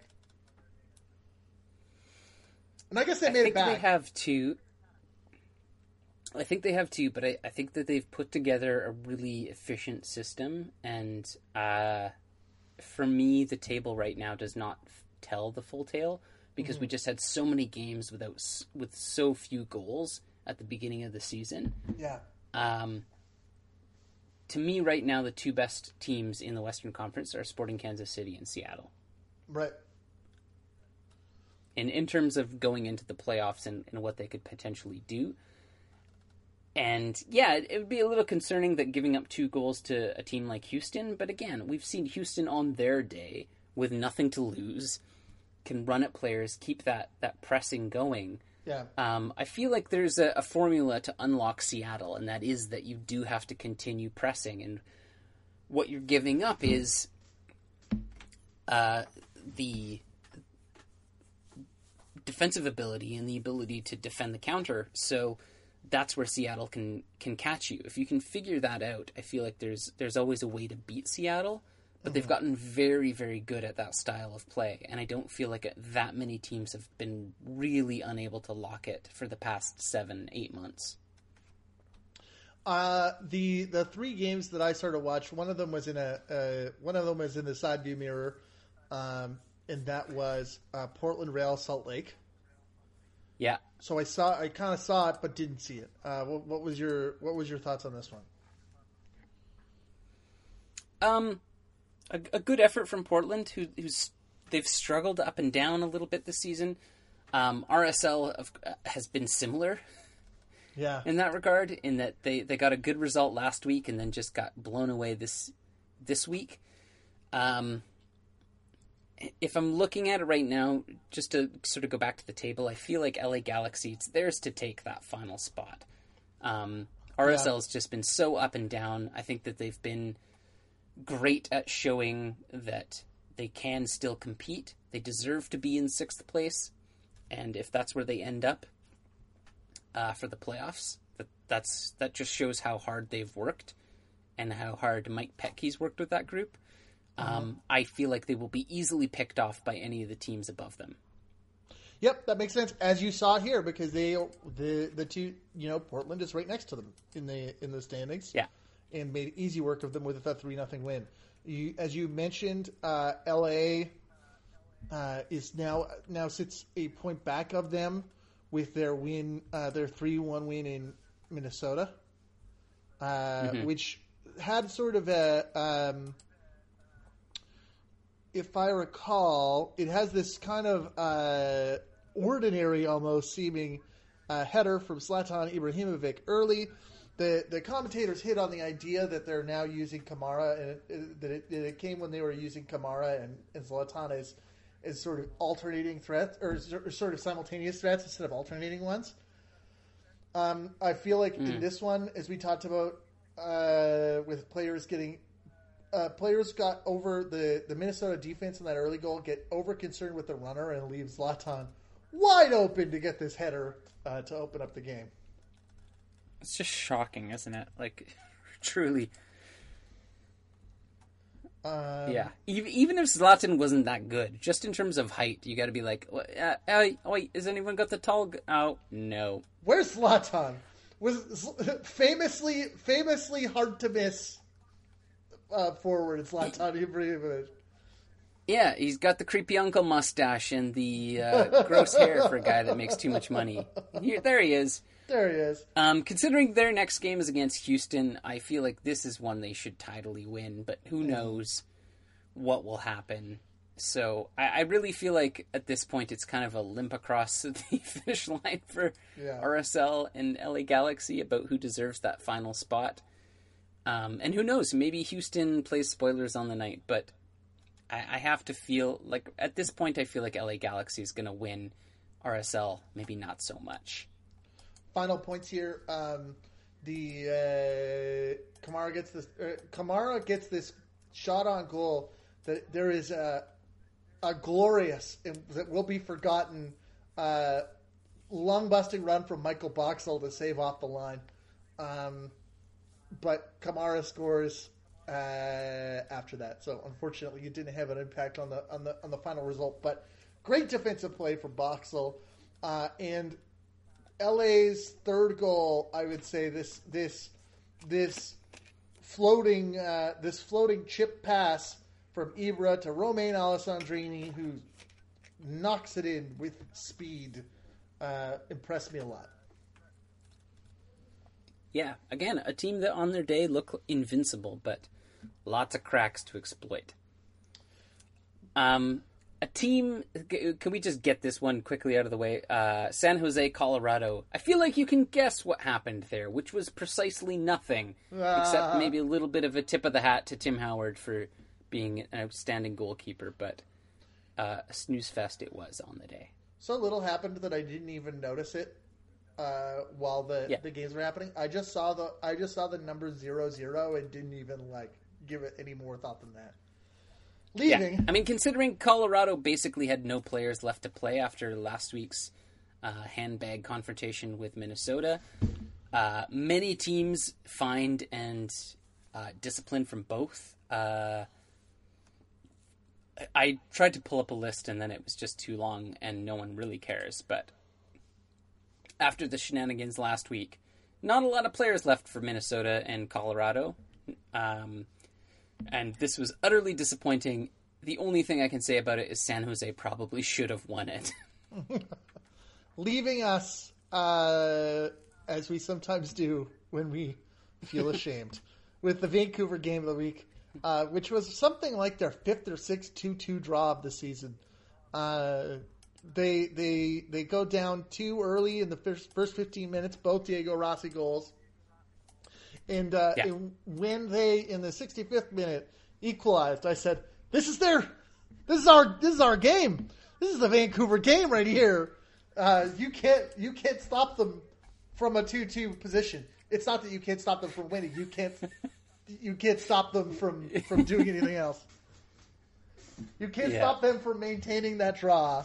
and I guess they I made think it back. They have two. I think they have two, but I, I think that they've put together a really efficient system, and uh, for me, the table right now does not f- tell the full tale because mm-hmm. we just had so many games without with so few goals at the beginning of the season. Yeah. Um. To me, right now, the two best teams in the Western Conference are Sporting Kansas City and Seattle. Right. And in terms of going into the playoffs and, and what they could potentially do. And, yeah, it, it would be a little concerning that giving up two goals to a team like Houston. But, again, we've seen Houston on their day with nothing to lose, can run at players, keep that, that pressing going. Yeah. Um, I feel like there's a, a formula to unlock Seattle, and that is that you do have to continue pressing. And what you're giving up is uh, the defensive ability and the ability to defend the counter. So that's where Seattle can, can catch you. If you can figure that out, I feel like there's there's always a way to beat Seattle. But they've gotten very, very good at that style of play. And I don't feel like that many teams have been really unable to lock it for the past seven, eight months. Uh, the the three games that I sort of watched, one of them was in a uh, one of them was in the side view mirror, um, and that was uh, Portland Real Salt Lake. Yeah. So I saw, I kind of saw it, but didn't see it. Uh, what, what was your what was your thoughts on this one? Um. A, a good effort from Portland, who, who's they've struggled up and down a little bit this season. Um, R S L of, uh, has been similar, yeah, in that regard. In that they, they got a good result last week and then just got blown away this this week. Um, if I'm looking at it right now, just to sort of go back to the table, I feel like L A Galaxy, it's theirs to take that final spot. Um, R S L's yeah. just been so up and down. I think that they've been great at showing that they can still compete. They deserve to be in sixth place, and if that's where they end up uh, for the playoffs, that that's that just shows how hard they've worked and how hard Mike Petke's worked with that group. Um, mm-hmm. I feel like they will be easily picked off by any of the teams above them. Yep, that makes sense, as you saw here, because they the the two you know Portland is right next to them in the in the standings. Yeah. And made easy work of them with a three nothing win. You, as you mentioned, uh, L A uh, is now now sits a point back of them with their win, uh, their three one win in Minnesota, uh, mm-hmm. which had sort of a, um, if I recall, it has this kind of uh, ordinary almost seeming uh, header from Zlatan Ibrahimovic early. the the commentators hit on the idea that they're now using Kamara, and it, it, that it, it came when they were using Kamara and, and Zlatan as, as sort of alternating threats, or, or sort of simultaneous threats instead of alternating ones. Um, I feel like mm. in this one, as we talked about, uh, with players getting, uh, players got over the, the Minnesota defense in that early goal, get over concerned with the runner and leave Zlatan wide open to get this header uh, to open up the game. It's just shocking, isn't it? Like, truly. Um, yeah. Even, even if Zlatan wasn't that good, just in terms of height, you got to be like, uh, uh, wait, has anyone got the tall? G-? Oh, no. Where's Zlatan? Was famously, famously hard to miss uh, forward. Zlatan Ibrahimovic. Yeah, he's got the creepy uncle mustache and the uh, gross hair for a guy that makes too much money. Here, there he is. There he is. Um, considering their next game is against Houston, I feel like this is one they should tidily win, but who knows what will happen. So I, I really feel like at this point it's kind of a limp across the finish line for yeah. R S L and L A Galaxy about who deserves that final spot. Um, and who knows, maybe Houston plays spoilers on the night, but I, I have to feel like at this point I feel like L A Galaxy is going to win. R S L, maybe not so much. Final points here. Um, the uh, Kamara gets this. Uh, Kamara gets this shot on goal that there is a, a glorious that will be forgotten uh, lung busting run from Michael Boxall to save off the line. Um, but Kamara scores uh, after that. So unfortunately, it didn't have an impact on the on the on the final result. But great defensive play from Boxall uh, and. L A's third goal, I would say this this this floating uh, this floating chip pass from Ibra to Romain Alessandrini, who knocks it in with speed, uh, impressed me a lot. Yeah, again, a team that on their day look invincible, but lots of cracks to exploit. Um. A team, can we just get this one quickly out of the way? Uh, San Jose, Colorado. I feel like you can guess what happened there, which was precisely nothing, uh. except maybe a little bit of a tip of the hat to Tim Howard for being an outstanding goalkeeper, but uh, a snooze fest it was on the day. So little happened that I didn't even notice it uh, while the, yeah. the games were happening. I just saw the I just saw the number zero zero and didn't even like give it any more thought than that. Leaving. Yeah. I mean, considering Colorado basically had no players left to play after last week's uh, handbag confrontation with Minnesota, uh, many teams find and uh, discipline from both. Uh, I tried to pull up a list and then it was just too long and no one really cares. But after the shenanigans last week, not a lot of players left for Minnesota and Colorado. Um... And this was utterly disappointing. The only thing I can say about it is San Jose probably should have won it. Leaving us, uh, as we sometimes do when we feel ashamed, with the Vancouver game of the week, uh, which was something like their fifth or sixth two two draw of the season. Uh, they they they go down too early in the first, first fifteen minutes, both Diego Rossi goals. And, uh, yeah. and when they, in the sixty-fifth minute, equalized, I said, "This is their, this is our, this is our game. This is the Vancouver game right here. Uh, you can't, you can't stop them from a two two position. It's not that you can't stop them from winning. You can't, you can't stop them from, from doing anything else. You can't yeah. stop them from maintaining that draw."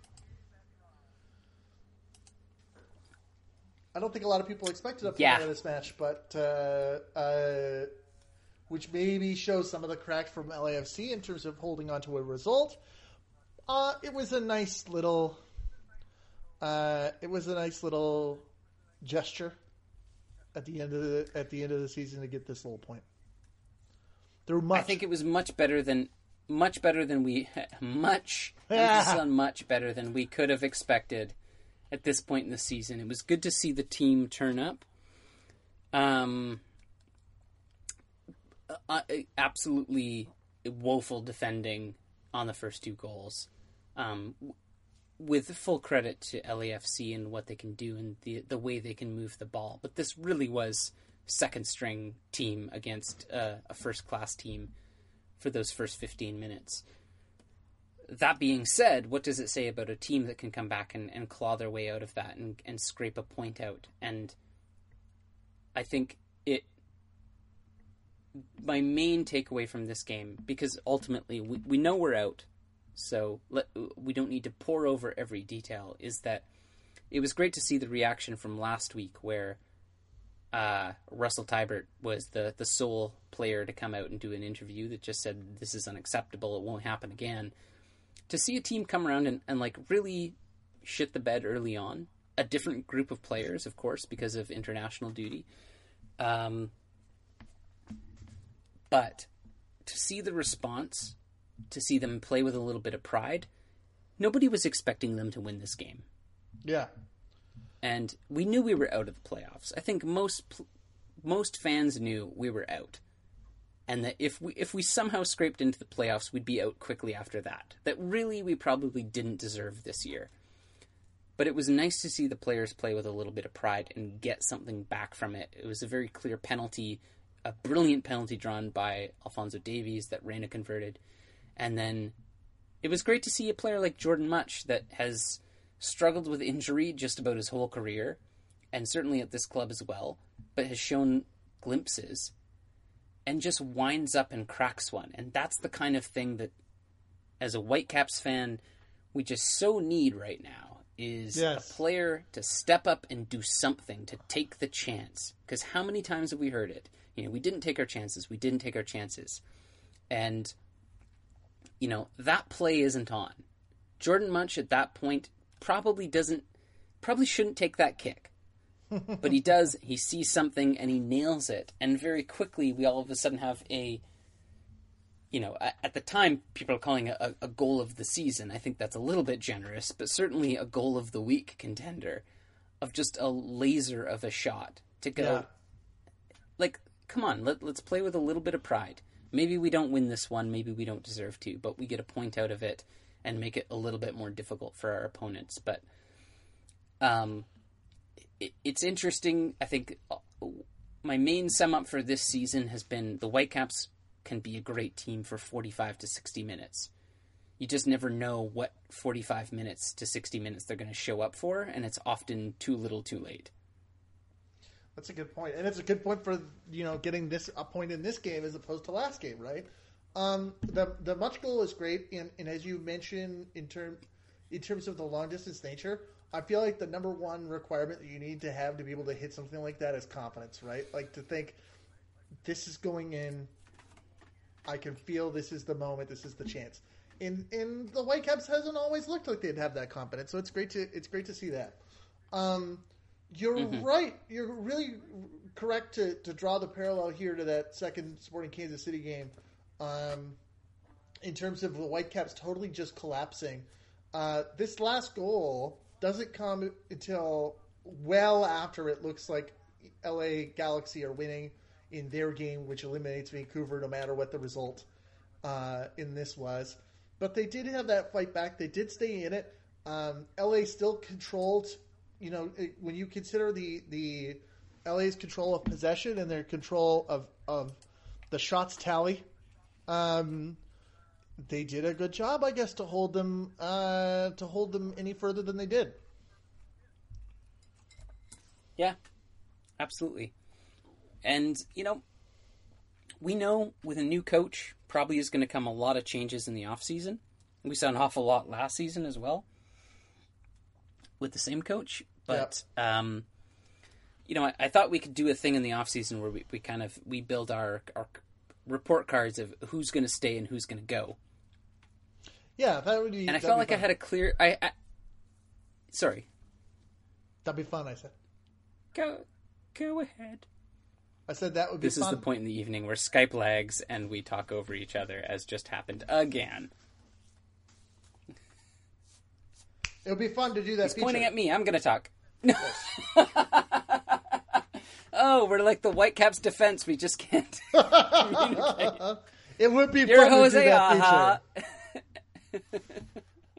I don't think a lot of people expected a final yeah. of this match, but uh, uh, which maybe shows some of the cracks from L A F C in terms of holding on to a result. Uh, it was a nice little, uh, it was a nice little gesture at the end of the at the end of the season to get this little point. There were much. I think it was much better than much better than we much yeah. much better than we could have expected. At this point in the season, it was good to see the team turn up. Um, uh, absolutely woeful defending on the first two goals. Um, with full credit to L A F C and what they can do and the the way they can move the ball. But this really was second string team against uh, a first class team for those first fifteen minutes. That being said, what does it say about a team that can come back and, and claw their way out of that and, and scrape a point out? And I think it, my main takeaway from this game, because ultimately we, we know we're out, so let, we don't need to pour over every detail, is that it was great to see the reaction from last week where uh, Russell Teibert was the, the sole player to come out and do an interview that just said, this is unacceptable, it won't happen again. To see a team come around and, and like really shit the bed early on, a different group of players, of course, because of international duty. Um, but to see the response, to see them play with a little bit of pride, nobody was expecting them to win this game. Yeah. And we knew we were out of the playoffs. I think most most fans knew we were out. And that if we if we somehow scraped into the playoffs, we'd be out quickly after that. That really we probably didn't deserve this year. But it was nice to see the players play with a little bit of pride and get something back from it. It was a very clear penalty, a brilliant penalty drawn by Alphonso Davies that Reyna converted. And then it was great to see a player like Jordan Much that has struggled with injury just about his whole career, and certainly at this club as well, but has shown glimpses and just winds up and cracks one. And that's the kind of thing that, as a Whitecaps fan, we just so need right now, is yes. a player to step up and do something, to take the chance. Because how many times have we heard it? You know, we didn't take our chances, we didn't take our chances. And, you know, that play isn't on. Jordan Much at that point probably doesn't, probably shouldn't take that kick. But he does, he sees something and he nails it. And very quickly we all of a sudden have a, you know, at the time people are calling it a, a goal of the season. I think that's a little bit generous, but certainly a goal of the week contender of just a laser of a shot to go. Yeah. Like, come on, let, let's play with a little bit of pride. Maybe we don't win this one, maybe we don't deserve to, but we get a point out of it and make it a little bit more difficult for our opponents. But, um... it's interesting. I think my main sum up for this season has been the Whitecaps can be a great team for forty-five to sixty minutes. You just never know what forty-five minutes to sixty minutes they're going to show up for, and it's often too little too late. That's a good point. And it's a good point for, you know, getting this a point in this game as opposed to last game, right? Um, the the Much goal is great, and, and as you mentioned, in, term, in terms of the long-distance nature, I feel like the number one requirement that you need to have to be able to hit something like that is confidence, right? Like to think, this is going in, I can feel this is the moment, this is the chance. And and the Whitecaps hasn't always looked like they'd have that confidence, so it's great to it's great to see that. Um, you're mm-hmm. right. You're really correct to, to draw the parallel here to that second Sporting Kansas City game. Um, in terms of the Whitecaps totally just collapsing. Uh, this last goal doesn't come until well after it looks like L A Galaxy are winning in their game, which eliminates Vancouver no matter what the result uh, in this was. But they did have that fight back. They did stay in it. Um, L A still controlled, you know, it, when you consider the, the L A's control of possession and their control of, of the shots tally, um, they did a good job, I guess, to hold them uh, to hold them any further than they did. Yeah, absolutely. And, you know, we know with a new coach probably is going to come a lot of changes in the offseason. We saw an awful lot last season as well with the same coach. But, yep. um, you know, I, I thought we could do a thing in the offseason where we, we kind of we build our, our report cards of who's going to stay and who's going to go. Yeah, that would be. And I felt like fun. I had a clear. I, I sorry. That'd be fun. I said. Go, go ahead. I said that would be. This fun. Is the point in the evening where Skype lags and we talk over each other, as just happened again. It would be fun to do that. He's feature. pointing at me. I'm going to talk. Oh, we're like the Whitecaps defense. We just can't communicate. It would be You're fun Jose, to do that uh-huh. feature.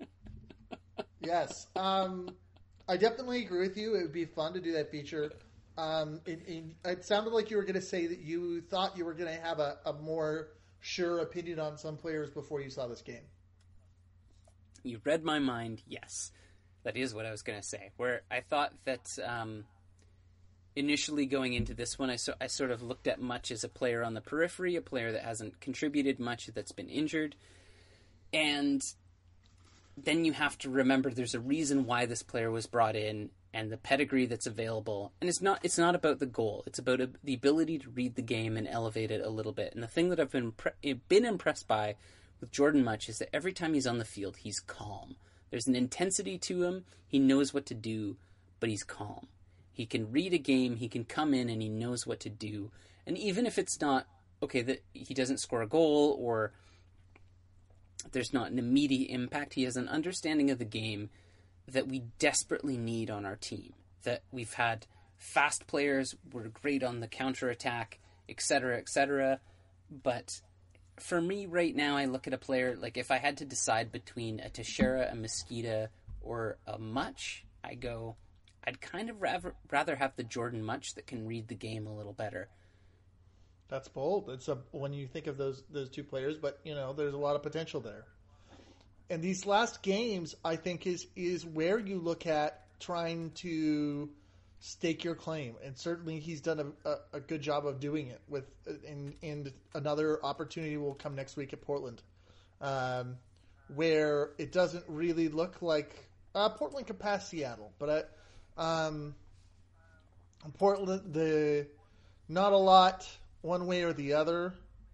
Yes. Um, I definitely agree with you. It would be fun to do that feature. Um, it, it, it sounded like you were going to say that you thought you were going to have a, a more sure opinion on some players before you saw this game. You read my mind, yes. That is what I was going to say. Where I thought that um, initially going into this one, I, so, I sort of looked at Mutch as a player on the periphery, a player that hasn't contributed much, that's been injured. And then you have to remember there's a reason why this player was brought in and the pedigree that's available. And it's not it's not about the goal. It's about a, the ability to read the game and elevate it a little bit. And the thing that I've been, been impressed by with Jordan Mutch is that every time he's on the field, he's calm. There's an intensity to him. He knows what to do, but he's calm. He can read a game. He can come in and he knows what to do. And even if it's not, okay, that he doesn't score a goal or there's not an immediate impact, he has an understanding of the game that we desperately need on our team. That we've had fast players, we're great on the counterattack, et cetera, et cetera. But for me right now, I look at a player, like if I had to decide between a Teixeira, a Mosqueda, or a Mutch, I go, I'd kind of rather, rather have the Jordan Mutch that can read the game a little better. That's bold. It's a, when you think of those those two players, but you know, there's a lot of potential there. And these last games, I think, is is where you look at trying to stake your claim. And certainly he's done a, a, a good job of doing it. With and, and another opportunity will come next week at Portland, um, where it doesn't really look like uh, Portland can pass Seattle, but uh, um, Portland the not a lot one way or the other.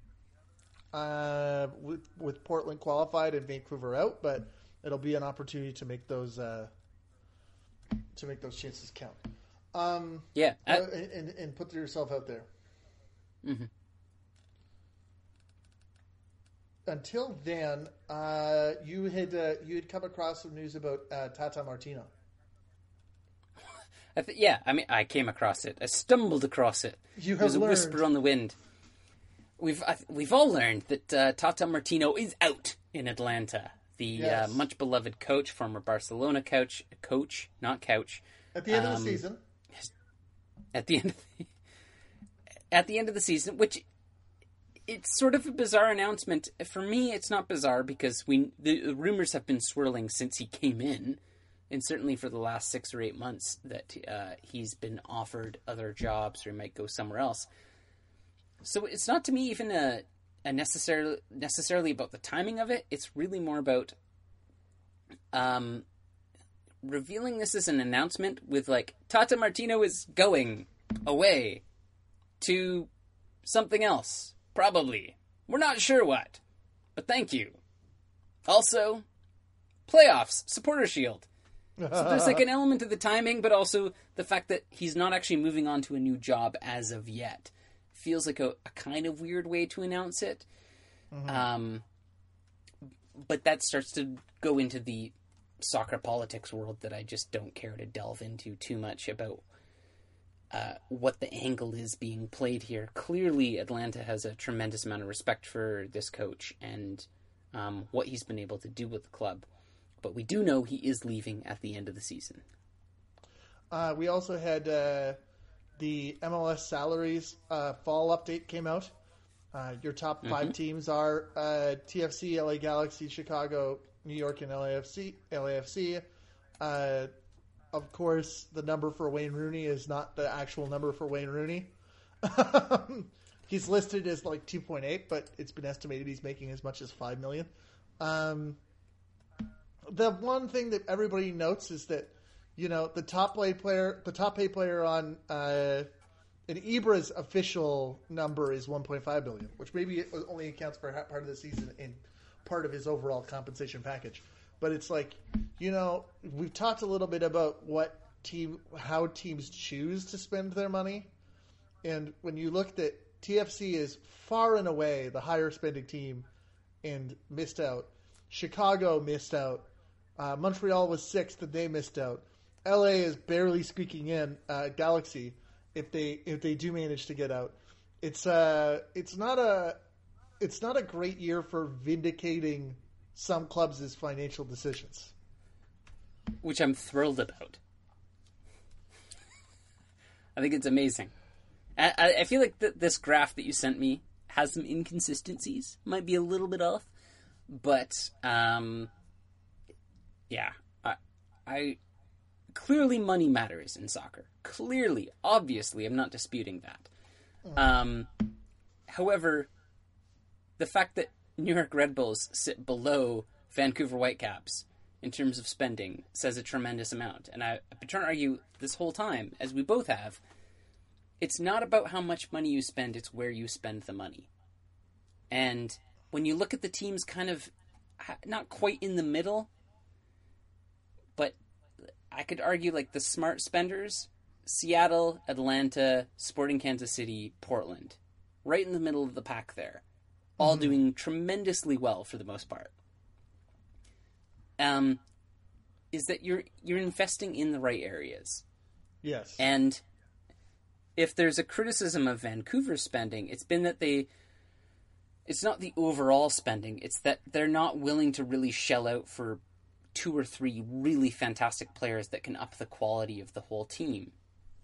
Uh, with, with Portland qualified and Vancouver out, but it'll be an opportunity to make those uh, to make those chances count. Um, yeah, I... uh, and, and put yourself out there. Mm-hmm. Until then, uh, you had uh, you had come across some news about uh, Tata Martino. I th- yeah, I mean, I came across it. I stumbled across it. You have There's a learned. whisper on the wind. We've I, we've all learned that uh, Tata Martino is out in Atlanta. The Yes. uh, much beloved coach, former Barcelona coach, coach, not couch. At the end Um, of the season. At the end of the, at the end of the season, which it's sort of a bizarre announcement. For me, it's not bizarre because we the, the rumors have been swirling since he came in, and certainly for the last six or eight months that uh, he's been offered other jobs or he might go somewhere else. So it's not to me even a, a necessarily necessarily about the timing of it. It's really more about um, revealing this as an announcement with like Tata Martino is going away to something else, probably. We're not sure what, but thank you. Also, playoffs, supporter shield. So there's like an element of the timing, but also the fact that he's not actually moving on to a new job as of yet. Feels like a, a kind of weird way to announce it. Mm-hmm. Um, but that starts to go into the soccer politics world that I just don't care to delve into too much about uh, what the angle is being played here. Clearly, Atlanta has a tremendous amount of respect for this coach and um, what he's been able to do with the club. But we do know he is leaving at the end of the season. Uh, we also had... Uh... The M L S salaries uh, fall update came out. Uh, your top five mm-hmm. teams are uh, T F C, L A Galaxy, Chicago, New York, and L A F C. L A F C. Uh, of course, the number for Wayne Rooney is not the actual number for Wayne Rooney. He's listed as like two point eight, but it's been estimated he's making as much as five million dollars. Um, the one thing that everybody notes is that You know, the top paid player, the top paid player on uh, in Ibra's official number is one point five billion dollars, which maybe it only accounts for part of the season and part of his overall compensation package. But it's like, you know, we've talked a little bit about what team, how teams choose to spend their money, and when you looked at T F C is far and away the higher spending team and missed out. Chicago missed out. Uh, Montreal was sixth and they missed out. L A is barely squeaking in. Uh, Galaxy, if they if they do manage to get out, it's uh it's not a it's not a great year for vindicating some clubs' financial decisions, which I'm thrilled about. I think it's amazing. I, I, I feel like th- this graph that you sent me has some inconsistencies. Might be a little bit off. But, um, yeah. I, I clearly money matters in soccer. Clearly. Obviously. I'm not disputing that. Um, however, the fact that New York Red Bulls sit below Vancouver Whitecaps in terms of spending says a tremendous amount. And I, I've been trying to argue this whole time, as we both have, it's not about how much money you spend, it's where you spend the money. And when you look at the teams kind of not quite in the middle, but I could argue like the smart spenders, Seattle, Atlanta, Sporting Kansas City, Portland, right in the middle of the pack there, all mm-hmm. doing tremendously well for the most part. Um, is that you're you're investing in the right areas. Yes. And if there's a criticism of Vancouver's spending, it's been that they it's not the overall spending, it's that they're not willing to really shell out for two or three really fantastic players that can up the quality of the whole team.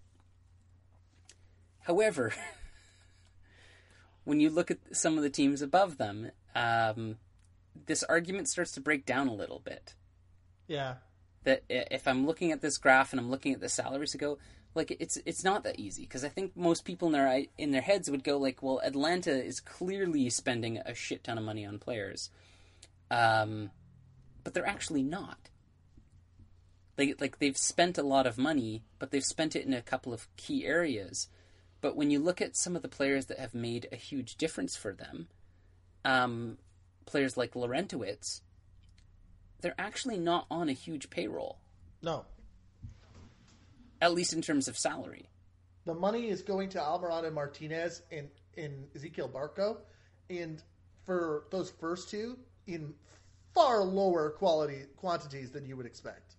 However, when you look at some of the teams above them, um, this argument starts to break down a little bit. Yeah. That if I'm looking at this graph and I'm looking at the salaries to go, like, it's it's not that easy. Because I think most people in their, in their heads would go like, well, Atlanta is clearly spending a shit ton of money on players. Um, but they're actually not. They, like, they've spent a lot of money, but they've spent it in a couple of key areas. But when you look at some of the players that have made a huge difference for them, um, players like Laurentowicz, they're actually not on a huge payroll. No. At least in terms of salary. The money is going to Almirón Martinez and, and Ezequiel Barco, and for those first two, in far lower quality quantities than you would expect.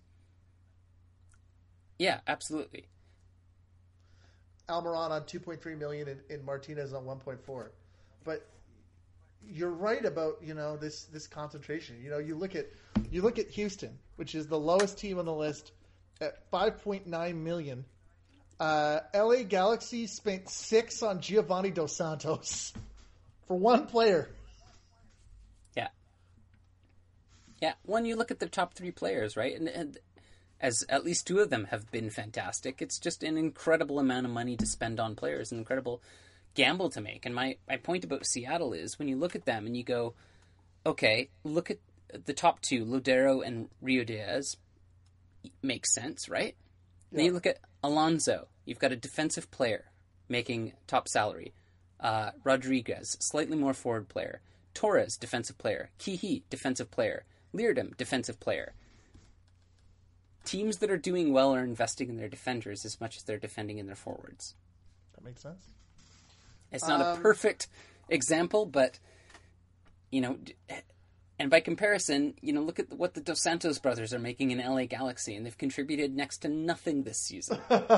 Yeah, absolutely. Almirón on two point three million dollars and, and Martinez on one point four. But you're right about, you know, this this concentration. You know, you look at you look at Houston, which is the lowest team on the list at five point nine million dollars. Uh, L A Galaxy spent six on Giovanni Dos Santos for one player. Yeah. Yeah, when you look at the top three players, right? And, and as at least two of them have been fantastic, it's just an incredible amount of money to spend on players, an incredible gamble to make. And my, my point about Seattle is when you look at them and you go, okay, look at the top two, Lodero and Rio Diaz, makes sense, right? Yeah. Then you look at Alonso. You've got a defensive player making top salary. Uh, Rodriguez, slightly more forward player. Torres, defensive player. Kihi, defensive player. Leardom, defensive player. Teams that are doing well are investing in their defenders as much as they're defending in their forwards. That makes sense. It's not um, a perfect example, but, you know, and by comparison, you know, look at what the Dos Santos brothers are making in L A Galaxy, and they've contributed next to nothing this season.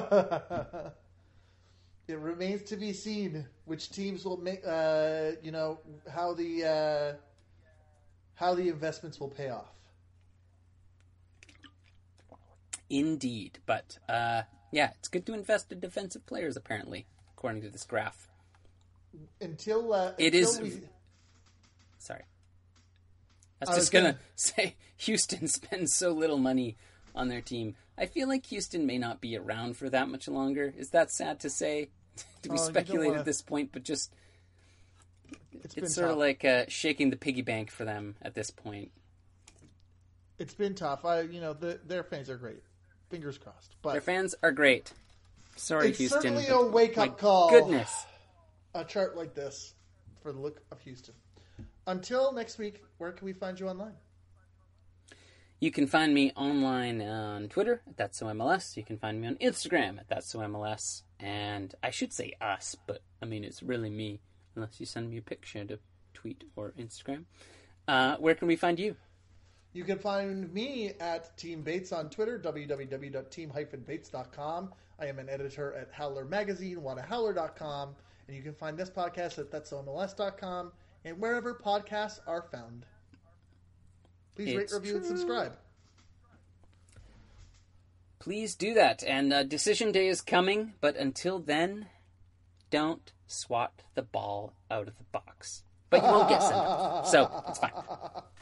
It remains to be seen which teams will make, uh, you know, how the uh, how the investments will pay off. Indeed, but uh, yeah, it's good to invest in defensive players. Apparently, according to this graph. Until uh, it until is. We... Sorry, I was I just was gonna, gonna say Houston spends so little money on their team. I feel like Houston may not be around for that much longer. Is that sad to say? Do we oh, speculate wanna... at this point? But just it's, it's sort tough. of like uh, shaking the piggy bank for them at this point. It's been tough. I, you know, the, their fans are great. Fingers crossed. But their fans are great. Sorry, it's Houston. It's certainly a wake-up call. Goodness. A chart like this for the look of Houston. Until next week, where can we find you online? You can find me online on Twitter at That's So M L S. You can find me on Instagram at That's So M L S. And I should say us, but I mean, it's really me, unless you send me a picture to tweet or Instagram. Uh, where can we find you? You can find me at Team Bates on Twitter, w w w dot team dash bates dot com. I am an editor at Howler Magazine, wada howler dot com. And you can find this podcast at that's so m l s dot com and wherever podcasts are found. Please It's rate, review, true. and subscribe. please do that. And uh, decision day is coming, but until then, don't swat the ball out of the box. But you won't get sent off, so it's fine.